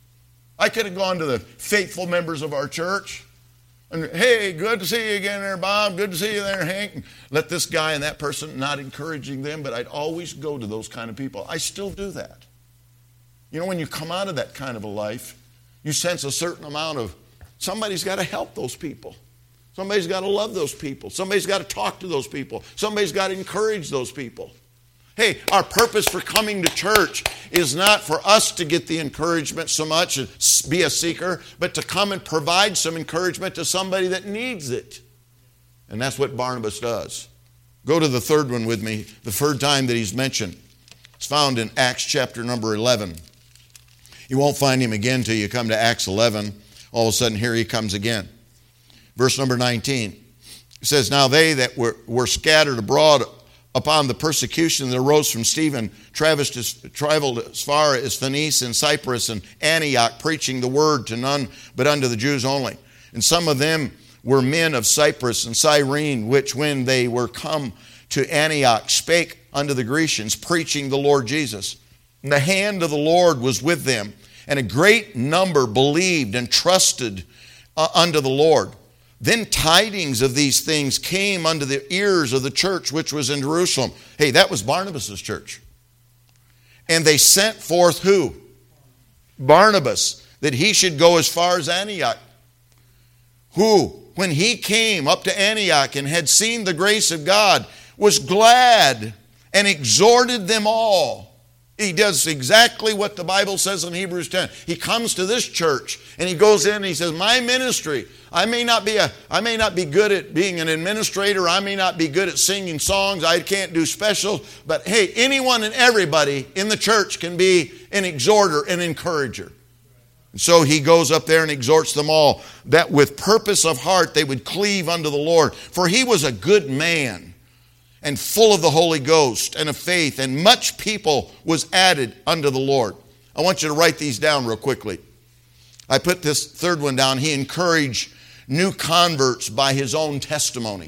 I could have gone to the faithful members of our church. And, hey, good to see you again there, Bob. Good to see you there, Hank. Let this guy and that person, not encouraging them, but I'd always go to those kind of people. I still do that. You know, when you come out of that kind of a life, you sense a certain amount of, somebody's got to help those people. Somebody's got to love those people. Somebody's got to talk to those people. Somebody's got to encourage those people. Hey, our purpose for coming to church is not for us to get the encouragement so much and be a seeker, but to come and provide some encouragement to somebody that needs it. And that's what Barnabas does. Go to the third one with me, the third time that he's mentioned. It's found in Acts chapter number eleven. You won't find him again till you come to Acts eleven. All of a sudden, here he comes again. Verse number nineteen. It says, now they that were, were scattered abroad upon the persecution that arose from Stephen, traveled as far as Phoenice and Cyprus and Antioch, preaching the word to none but unto the Jews only. And some of them were men of Cyprus and Cyrene, which when they were come to Antioch, spake unto the Grecians, preaching the Lord Jesus. And the hand of the Lord was with them, and a great number believed and trusted uh, unto the Lord. Then tidings of these things came unto the ears of the church which was in Jerusalem. Hey, that was Barnabas' church. And they sent forth who? Barnabas, that he should go as far as Antioch. Who, when he came up to Antioch and had seen the grace of God, was glad and exhorted them all. He does exactly what the Bible says in Hebrews ten. He comes to this church and he goes in and he says, my ministry, I may not be a, I may not be good at being an administrator. I may not be good at singing songs. I can't do specials. But hey, anyone and everybody in the church can be an exhorter, an encourager. And so he goes up there and exhorts them all that with purpose of heart they would cleave unto the Lord. For he was a good man, and full of the Holy Ghost and of faith, and much people was added unto the Lord. I want you to write these down real quickly. I put this third one down. He encouraged new converts by his own testimony.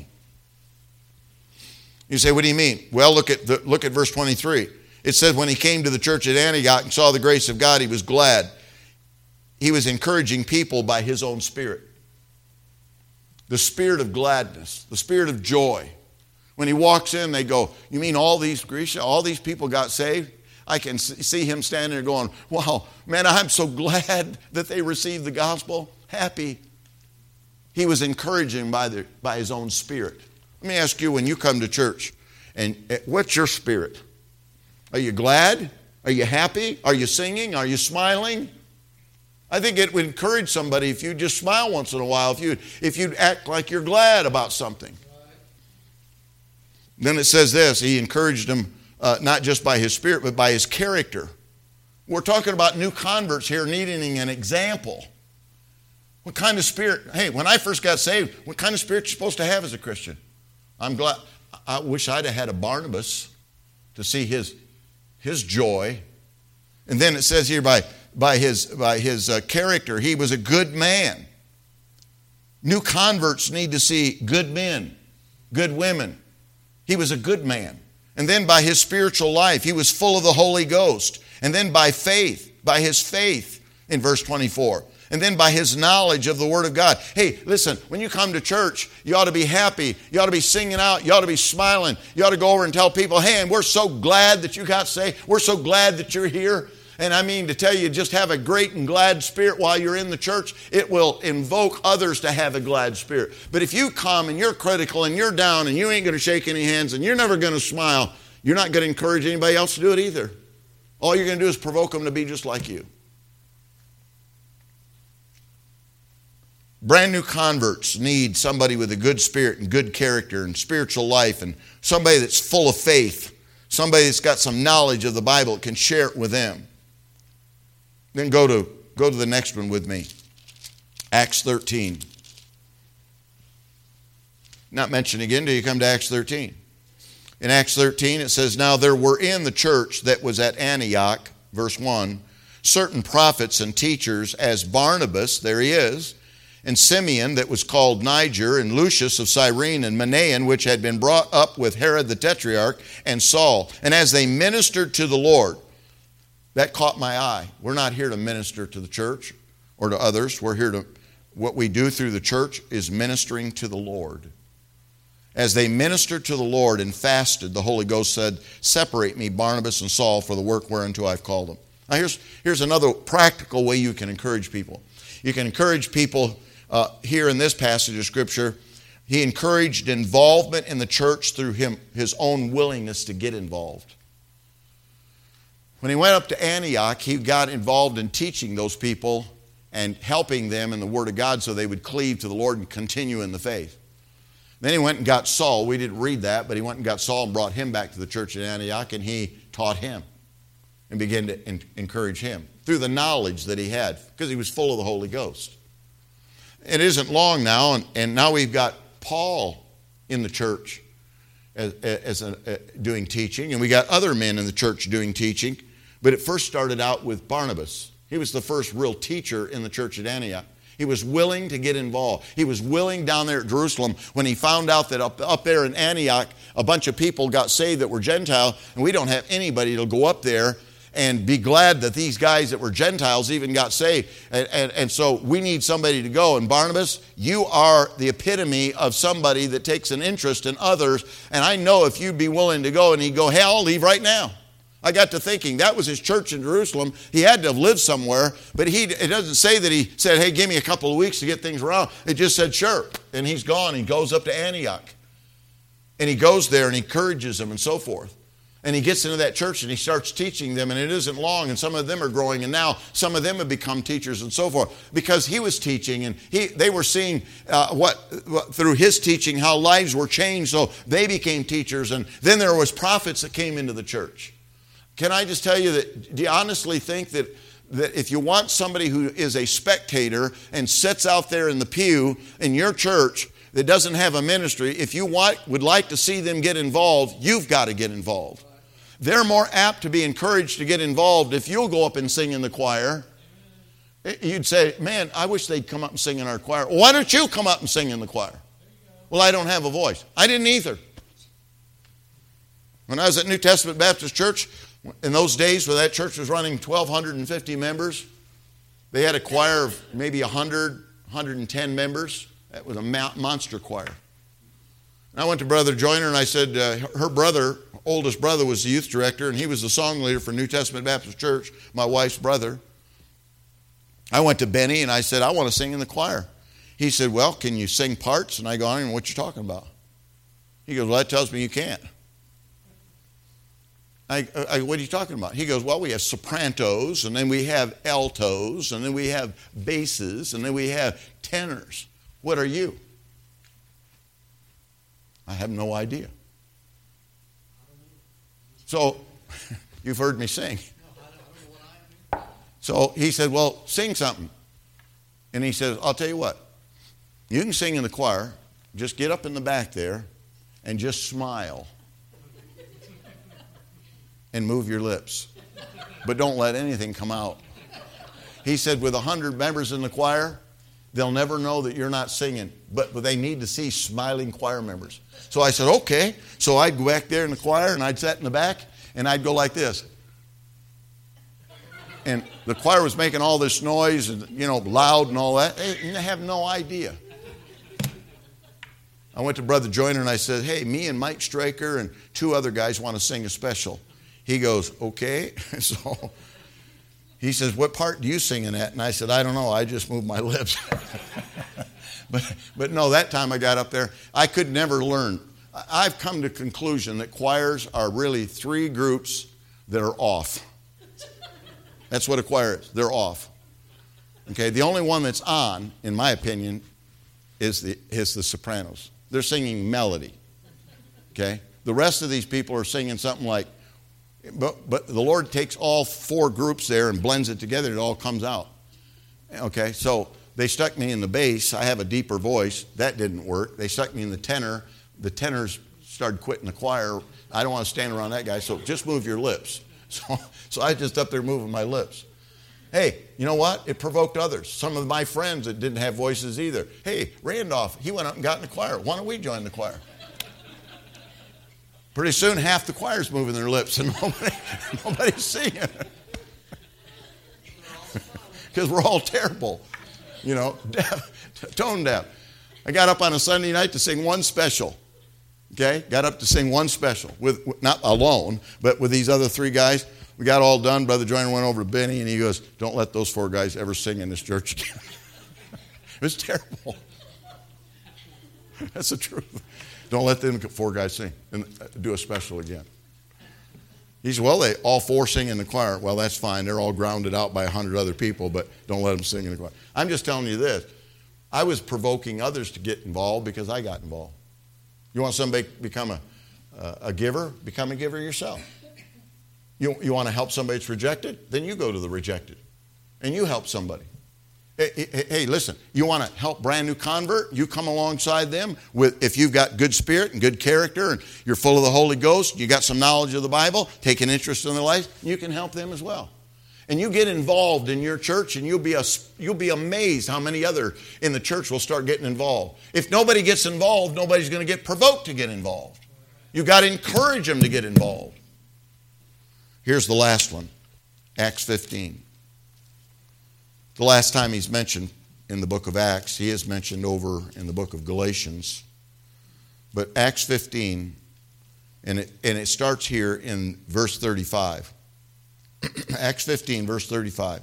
You say, what do you mean? Well, look at the, look at verse twenty-three. It says, when he came to the church at Antioch and saw the grace of God, he was glad. He was encouraging people by his own spirit. The spirit of gladness, the spirit of joy. When he walks in, they go, you mean all these Grecians, all these people got saved? I can see him standing there going, wow, man, I'm so glad that they received the gospel. Happy. He was encouraging by, the, by his own spirit. Let me ask you, when you come to church, and what's your spirit? Are you glad? Are you happy? Are you singing? Are you smiling? I think it would encourage somebody if you just smile once in a while, if you'd, if you'd act like you're glad about something. Then it says this, he encouraged them uh, not just by his spirit, but by his character. We're talking about new converts here needing an example. What kind of spirit? Hey, when I first got saved, what kind of spirit you supposed to have as a Christian? I'm glad. I wish I'd have had a Barnabas to see his, his joy. And then it says here by, by his, by his uh, character, he was a good man. New converts need to see good men, good women. He was a good man. And then by his spiritual life, he was full of the Holy Ghost. And then by faith, by his faith in verse twenty-four. And then by his knowledge of the Word of God. Hey, listen, when you come to church, you ought to be happy. You ought to be singing out. You ought to be smiling. You ought to go over and tell people, hey, and we're so glad that you got saved. We're so glad that you're here. And I mean to tell you, just have a great and glad spirit while you're in the church. It will invoke others to have a glad spirit. But if you come and you're critical and you're down and you ain't going to shake any hands and you're never going to smile, you're not going to encourage anybody else to do it either. All you're going to do is provoke them to be just like you. Brand new converts need somebody with a good spirit and good character and spiritual life, and somebody that's full of faith, somebody that's got some knowledge of the Bible that can share it with them. Then go to, go to the next one with me. Acts thirteen. Not mentioned again till you come to Acts thirteen. In Acts thirteen it says, now there were in the church that was at Antioch, verse one, certain prophets and teachers as Barnabas, there he is, and Simeon that was called Niger, and Lucius of Cyrene, and Manaen, which had been brought up with Herod the Tetrarch, and Saul. And as they ministered to the Lord, that caught my eye. We're not here to minister to the church or to others. We're here to, what we do through the church is ministering to the Lord. As they ministered to the Lord and fasted, the Holy Ghost said, separate me, Barnabas and Saul, for the work whereunto I've called them. Now here's, here's another practical way you can encourage people. You can encourage people uh, here in this passage of Scripture. He encouraged involvement in the church through him, his own willingness to get involved. When he went up to Antioch, he got involved in teaching those people and helping them in the Word of God so they would cleave to the Lord and continue in the faith. Then he went and got Saul. We didn't read that, but he went and got Saul and brought him back to the church at Antioch, and he taught him and began to in- encourage him through the knowledge that he had, because he was full of the Holy Ghost. It isn't long now, and, and now we've got Paul in the church as, as a, uh, doing teaching, and we got other men in the church doing teaching, but it first started out with Barnabas. He was the first real teacher in the church at Antioch. He was willing to get involved. He was willing down there at Jerusalem when he found out that up, up there in Antioch, a bunch of people got saved that were Gentile, and we don't have anybody to go up there and be glad that these guys that were Gentiles even got saved. And, and, and so we need somebody to go. And Barnabas, you are the epitome of somebody that takes an interest in others. And I know if you'd be willing to go, and he'd go, hey, I'll leave right now. I got to thinking, that was his church in Jerusalem. He had to have lived somewhere, but he, it doesn't say that he said, hey, give me a couple of weeks to get things around. It just said, sure. And he's gone. He goes up to Antioch. And he goes there and encourages them and so forth. And he gets into that church and he starts teaching them, and it isn't long, and some of them are growing, and now some of them have become teachers and so forth. Because he was teaching, and he, they were seeing uh, what, what through his teaching, how lives were changed, so they became teachers. And then there was prophets that came into the church. Can I just tell you that, do you honestly think that, that if you want somebody who is a spectator and sits out there in the pew in your church that doesn't have a ministry, if you want, would like to see them get involved, you've got to get involved. They're more apt to be encouraged to get involved if you'll go up and sing in the choir. You'd say, man, I wish they'd come up and sing in our choir. Why don't you come up and sing in the choir? Well, I don't have a voice. I didn't either. When I was at New Testament Baptist Church, in those days where that church was running twelve fifty members, they had a choir of maybe one hundred, one hundred ten members. That was a monster choir. And I went to Brother Joyner and I said, uh, her brother, oldest brother, was the youth director, and he was the song leader for New Testament Baptist Church, my wife's brother. I went to Benny and I said, I want to sing in the choir. He said, well, can you sing parts? And I go, I don't even know what you're talking about. He goes, well, that tells me you can't. I, I, what are you talking about? He goes, well, we have sopranos, and then we have altos, and then we have basses, and then we have tenors. What are you? I have no idea. So, you've heard me sing. So he said, well, sing something. And he says, I'll tell you what. You can sing in the choir. Just get up in the back there and just smile. And move your lips. But don't let anything come out. He said, with a hundred members in the choir, they'll never know that you're not singing. But, but they need to see smiling choir members. So I said, okay. So I'd go back there in the choir, and I'd sit in the back, and I'd go like this. And the choir was making all this noise, and, you know, loud and all that. They, they have no idea. I went to Brother Joyner, and I said, hey, me and Mike Straker and two other guys want to sing a special. He goes, okay. So he says, what part do you sing in that? And I said, I don't know. I just moved my lips. but, but no, that time I got up there, I could never learn. I've come to the conclusion that choirs are really three groups that are off. That's what a choir is. They're off. Okay, the only one that's on, in my opinion, is the, is the sopranos. They're singing melody. Okay? The rest of these people are singing something like, But, but the Lord takes all four groups there and blends it together. It all comes out. Okay, so they stuck me in the bass. I have a deeper voice. That didn't work. They stuck me in the tenor. The tenors started quitting the choir. I don't want to stand around that guy, so just move your lips. So, so I just up there moving my lips. Hey, you know what? It provoked others. Some of my friends that didn't have voices either. Hey, Randolph, he went up and got in the choir. Why don't we join the choir? Pretty soon, half the choir's moving their lips and nobody, nobody's singing. Because we're all terrible, you know, deaf, tone deaf. I got up on a Sunday night to sing one special, okay? Got up to sing one special, with not alone, but with these other three guys. We got all done. Brother Joyner went over to Benny, and he goes, don't let those four guys ever sing in this church again. It was terrible. That's the truth. Don't let them four guys sing and do a special again. He said, well, they all four sing in the choir. Well, that's fine. They're all grounded out by a hundred other people, but don't let them sing in the choir. I'm just telling you this. I was provoking others to get involved because I got involved. You want somebody to become a, a giver? Become a giver yourself. You, you want to help somebody that's rejected? Then you go to the rejected. And you help somebody. Hey, hey, hey, listen, you want to help brand new convert? You come alongside them with, if you've got good spirit and good character and you're full of the Holy Ghost, you got some knowledge of the Bible, take an interest in their life, you can help them as well. And you get involved in your church, and you'll be a, you'll be amazed how many other in the church will start getting involved. If nobody gets involved, nobody's going to get provoked to get involved. You've got to encourage them to get involved. Here's the last one, Acts fifteen. The last time he's mentioned in the book of Acts, he is mentioned over in the book of Galatians. But Acts fifteen, and it, and it starts here in verse thirty-five. Acts fifteen, verse thirty-five.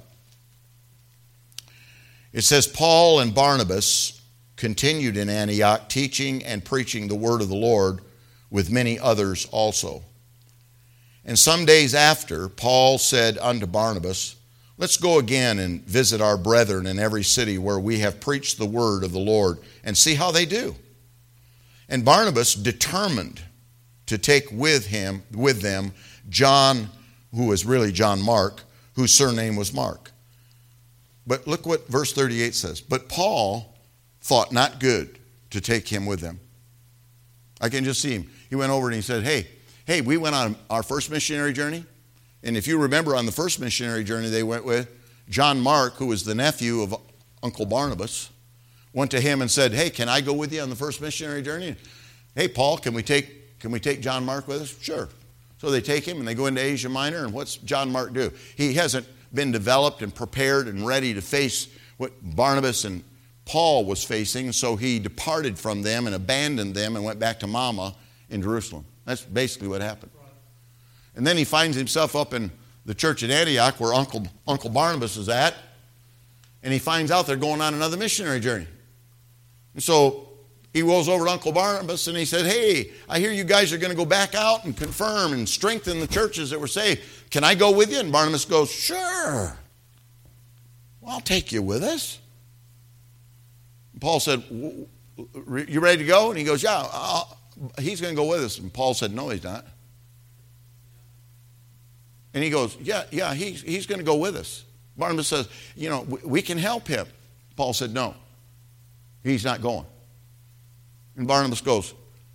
It says, Paul and Barnabas continued in Antioch, teaching and preaching the word of the Lord with many others also. And some days after, Paul said unto Barnabas, let's go again and visit our brethren in every city where we have preached the word of the Lord and see how they do. And Barnabas determined to take with him, with them, John, who was really John Mark, whose surname was Mark. But look what verse thirty-eight says. But Paul thought not good to take him with them. I can just see him. He went over and he said, hey, hey, we went on our first missionary journey. And if you remember, on the first missionary journey they went with, John Mark, who was the nephew of Uncle Barnabas, went to him and said, hey, can I go with you on the first missionary journey? Hey, Paul, can we take can we take John Mark with us? Sure. So they take him and they go into Asia Minor, and what's John Mark do? He hasn't been developed and prepared and ready to face what Barnabas and Paul was facing, so he departed from them and abandoned them and went back to Mama in Jerusalem. That's basically what happened. And then he finds himself up in the church at Antioch where Uncle, Uncle Barnabas is at, and he finds out they're going on another missionary journey. And so he goes over to Uncle Barnabas and he said, hey, I hear you guys are going to go back out and confirm and strengthen the churches that were saved. Can I go with you? And Barnabas goes, sure. Well, I'll take you with us. And Paul said, you ready to go? And he goes, yeah, I'll, he's going to go with us. And Paul said, no, he's not. And he goes, yeah, yeah, he's, he's going to go with us. Barnabas says, you know, we, we can help him. Paul said, no, he's not going. And Barnabas goes,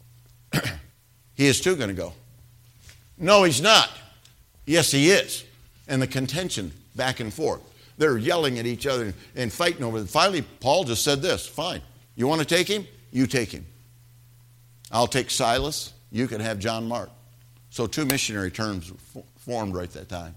he is too going to go. No, he's not. Yes, he is. And the contention back and forth. They're yelling at each other and fighting over it. Finally, Paul just said this, fine. You want to take him? You take him. I'll take Silas. You can have John Mark. So two missionary terms were formed right at that time.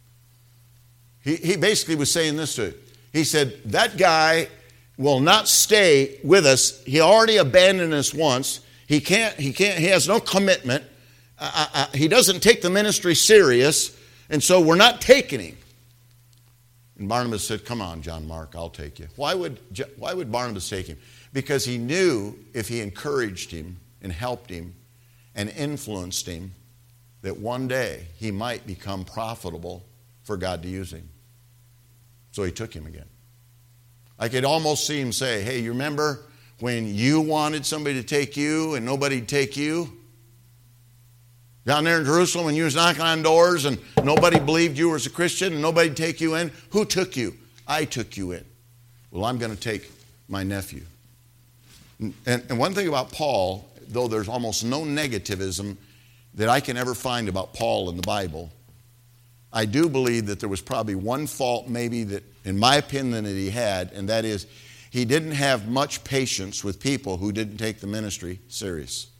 He, he basically was saying this to him. He said, that guy will not stay with us. He already abandoned us once. He can't, he can't, he has no commitment. Uh, uh, he doesn't take the ministry serious. And so we're not taking him. And Barnabas said, come on, John Mark, I'll take you. Why would, why would Barnabas take him? Because he knew if he encouraged him and helped him and influenced him, that one day he might become profitable for God to use him. So he took him again. I could almost see him say, hey, you remember when you wanted somebody to take you and nobody'd take you? Down there in Jerusalem when you was knocking on doors and nobody believed you was a Christian and nobody'd take you in? Who took you? I took you in. Well, I'm going to take my nephew. And, and one thing about Paul, though there's almost no negativism that I can ever find about Paul in the Bible, I do believe that there was probably one fault maybe that, in my opinion, that he had, and that is he didn't have much patience with people who didn't take the ministry serious.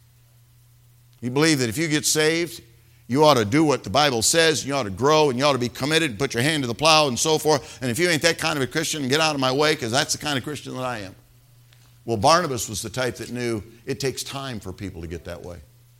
He believed that if you get saved, you ought to do what the Bible says, you ought to grow, and you ought to be committed, and put your hand to the plow, and so forth. And if you ain't that kind of a Christian, get out of my way, because that's the kind of Christian that I am. Well, Barnabas was the type that knew it takes time for people to get that way.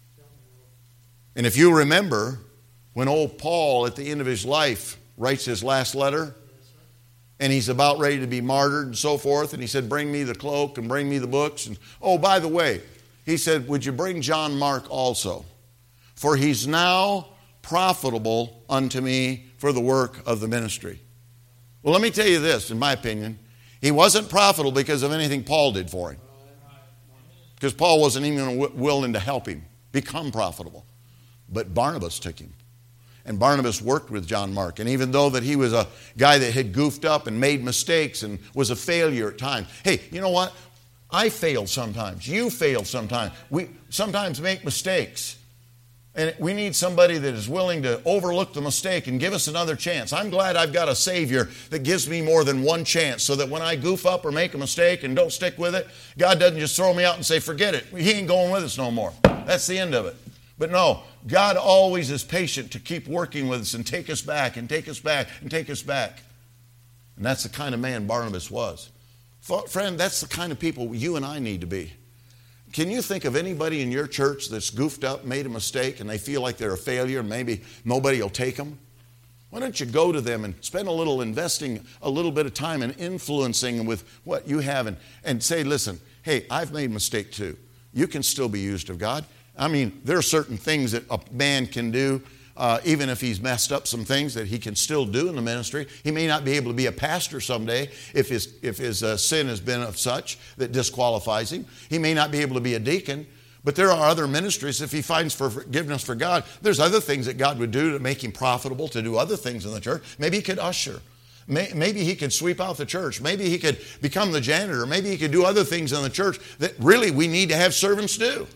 And if you remember, when old Paul at the end of his life writes his last letter, and he's about ready to be martyred and so forth, and he said, bring me the cloak and bring me the books. And oh, by the way, he said, would you bring John Mark also? For he's now profitable unto me for the work of the ministry. Well, let me tell you this, in my opinion. He wasn't profitable because of anything Paul did for him. Because Paul wasn't even willing to help him become profitable. But Barnabas took him. And Barnabas worked with John Mark. And even though that he was a guy that had goofed up and made mistakes and was a failure at times. Hey, you know what? I fail sometimes. You fail sometimes. We sometimes make mistakes. And we need somebody that is willing to overlook the mistake and give us another chance. I'm glad I've got a Savior that gives me more than one chance so that when I goof up or make a mistake and don't stick with it, God doesn't just throw me out and say, forget it. He ain't going with us no more. That's the end of it. But no, God always is patient to keep working with us and take us back and take us back and take us back. And that's the kind of man Barnabas was. Friend, that's the kind of people you and I need to be. Can you think of anybody in your church that's goofed up, made a mistake, and they feel like they're a failure and maybe nobody will take them? Why don't you go to them and spend a little investing a little bit of time and influencing them with what you have and, and say, listen, hey, I've made a mistake too. You can still be used of God. I mean, there are certain things that a man can do, uh, even if he's messed up some things that he can still do in the ministry. He may not be able to be a pastor someday if his, if his uh, sin has been of such that disqualifies him. He may not be able to be a deacon. But there are other ministries, if he finds forgiveness for God, there's other things that God would do to make him profitable to do other things in the church. Maybe he could usher. Maybe he could sweep out the church. Maybe he could become the janitor. Maybe he could do other things in the church that really we need to have servants do.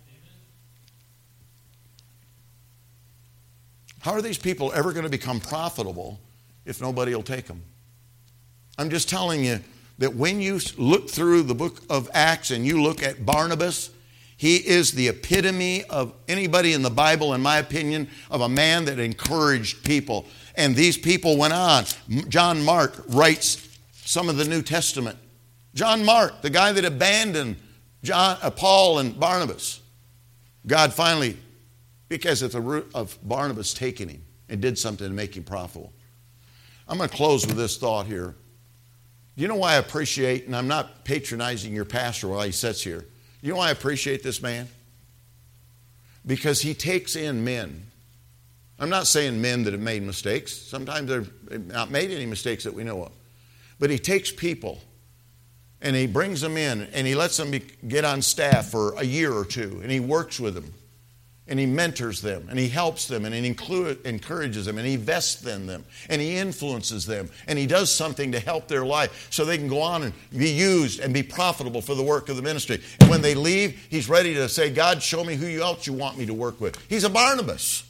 How are these people ever going to become profitable if nobody will take them? I'm just telling you that when you look through the book of Acts and you look at Barnabas, he is the epitome of anybody in the Bible, in my opinion, of a man that encouraged people. And these people went on. John Mark writes some of the New Testament. John Mark, the guy that abandoned John, uh, Paul and Barnabas. God finally, because at the root of Barnabas taking him and did something to make him profitable. I'm going to close with this thought here. You know why I appreciate, and I'm not patronizing your pastor while he sits here. You know why I appreciate this man? Because he takes in men. I'm not saying men that have made mistakes. Sometimes they've not made any mistakes that we know of. But he takes people and he brings them in and he lets them be, get on staff for a year or two and he works with them. And he mentors them, and he helps them, and he include, encourages them, and he invests in them, and he influences them, and he does something to help their life so they can go on and be used and be profitable for the work of the ministry. And when they leave, he's ready to say, God, show me who else you want me to work with. He's a Barnabas.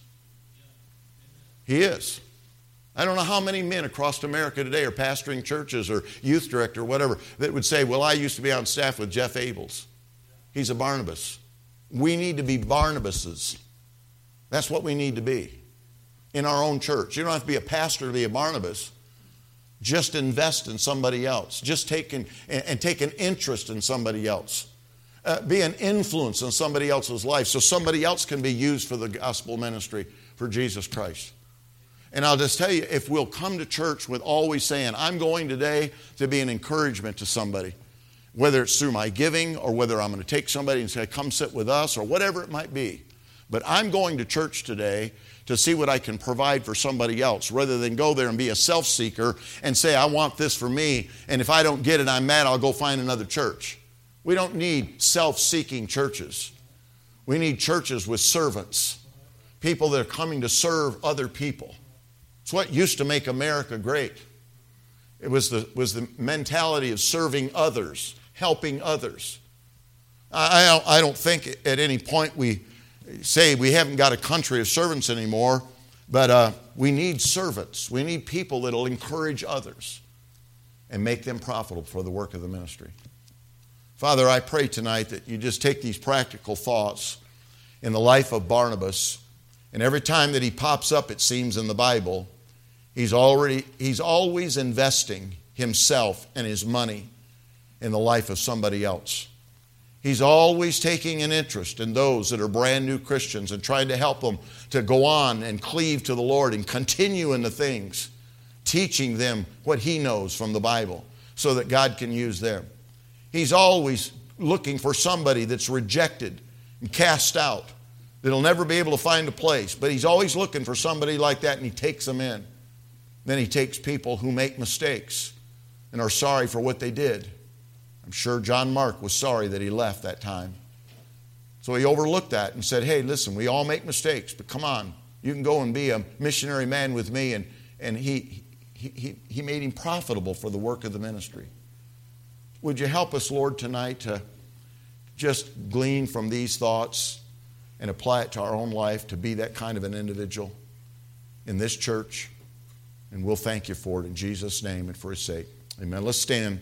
He is. I don't know how many men across America today are pastoring churches or youth director or whatever that would say, well, I used to be on staff with Jeff Abels. He's a Barnabas. We need to be Barnabases. That's what we need to be in our own church. You don't have to be a pastor to be a Barnabas. Just invest in somebody else. Just take an, and take an interest in somebody else. Uh, be an influence in somebody else's life so somebody else can be used for the gospel ministry for Jesus Christ. And I'll just tell you, if we'll come to church with always saying, I'm going today to be an encouragement to somebody, whether it's through my giving or whether I'm going to take somebody and say, come sit with us or whatever it might be. But I'm going to church today to see what I can provide for somebody else rather than go there and be a self-seeker and say, I want this for me, and if I don't get it, I'm mad, I'll go find another church. We don't need self-seeking churches. We need churches with servants, people that are coming to serve other people. It's what used to make America great. It was the, was the mentality of serving others, helping others. I, I, don't, I don't think at any point we say we haven't got a country of servants anymore, but uh, we need servants. We need people that will encourage others and make them profitable for the work of the ministry. Father, I pray tonight that you just take these practical thoughts in the life of Barnabas, and every time that he pops up, it seems, in the Bible, he's already he's always investing himself and his money in the life of somebody else. He's always taking an interest in those that are brand new Christians and trying to help them to go on and cleave to the Lord and continue in the things, teaching them what he knows from the Bible so that God can use them. He's always looking for somebody that's rejected and cast out, that'll never be able to find a place. But he's always looking for somebody like that, and he takes them in. Then he takes people who make mistakes and are sorry for what they did. I'm sure John Mark was sorry that he left that time. So he overlooked that and said, hey, listen, we all make mistakes, but come on, you can go and be a missionary man with me. And, and he, he, he, he made him profitable for the work of the ministry. Would you help us, Lord, tonight to just glean from these thoughts and apply it to our own life to be that kind of an individual in this church? And we'll thank you for it in Jesus' name and for his sake. Amen. Let's stand.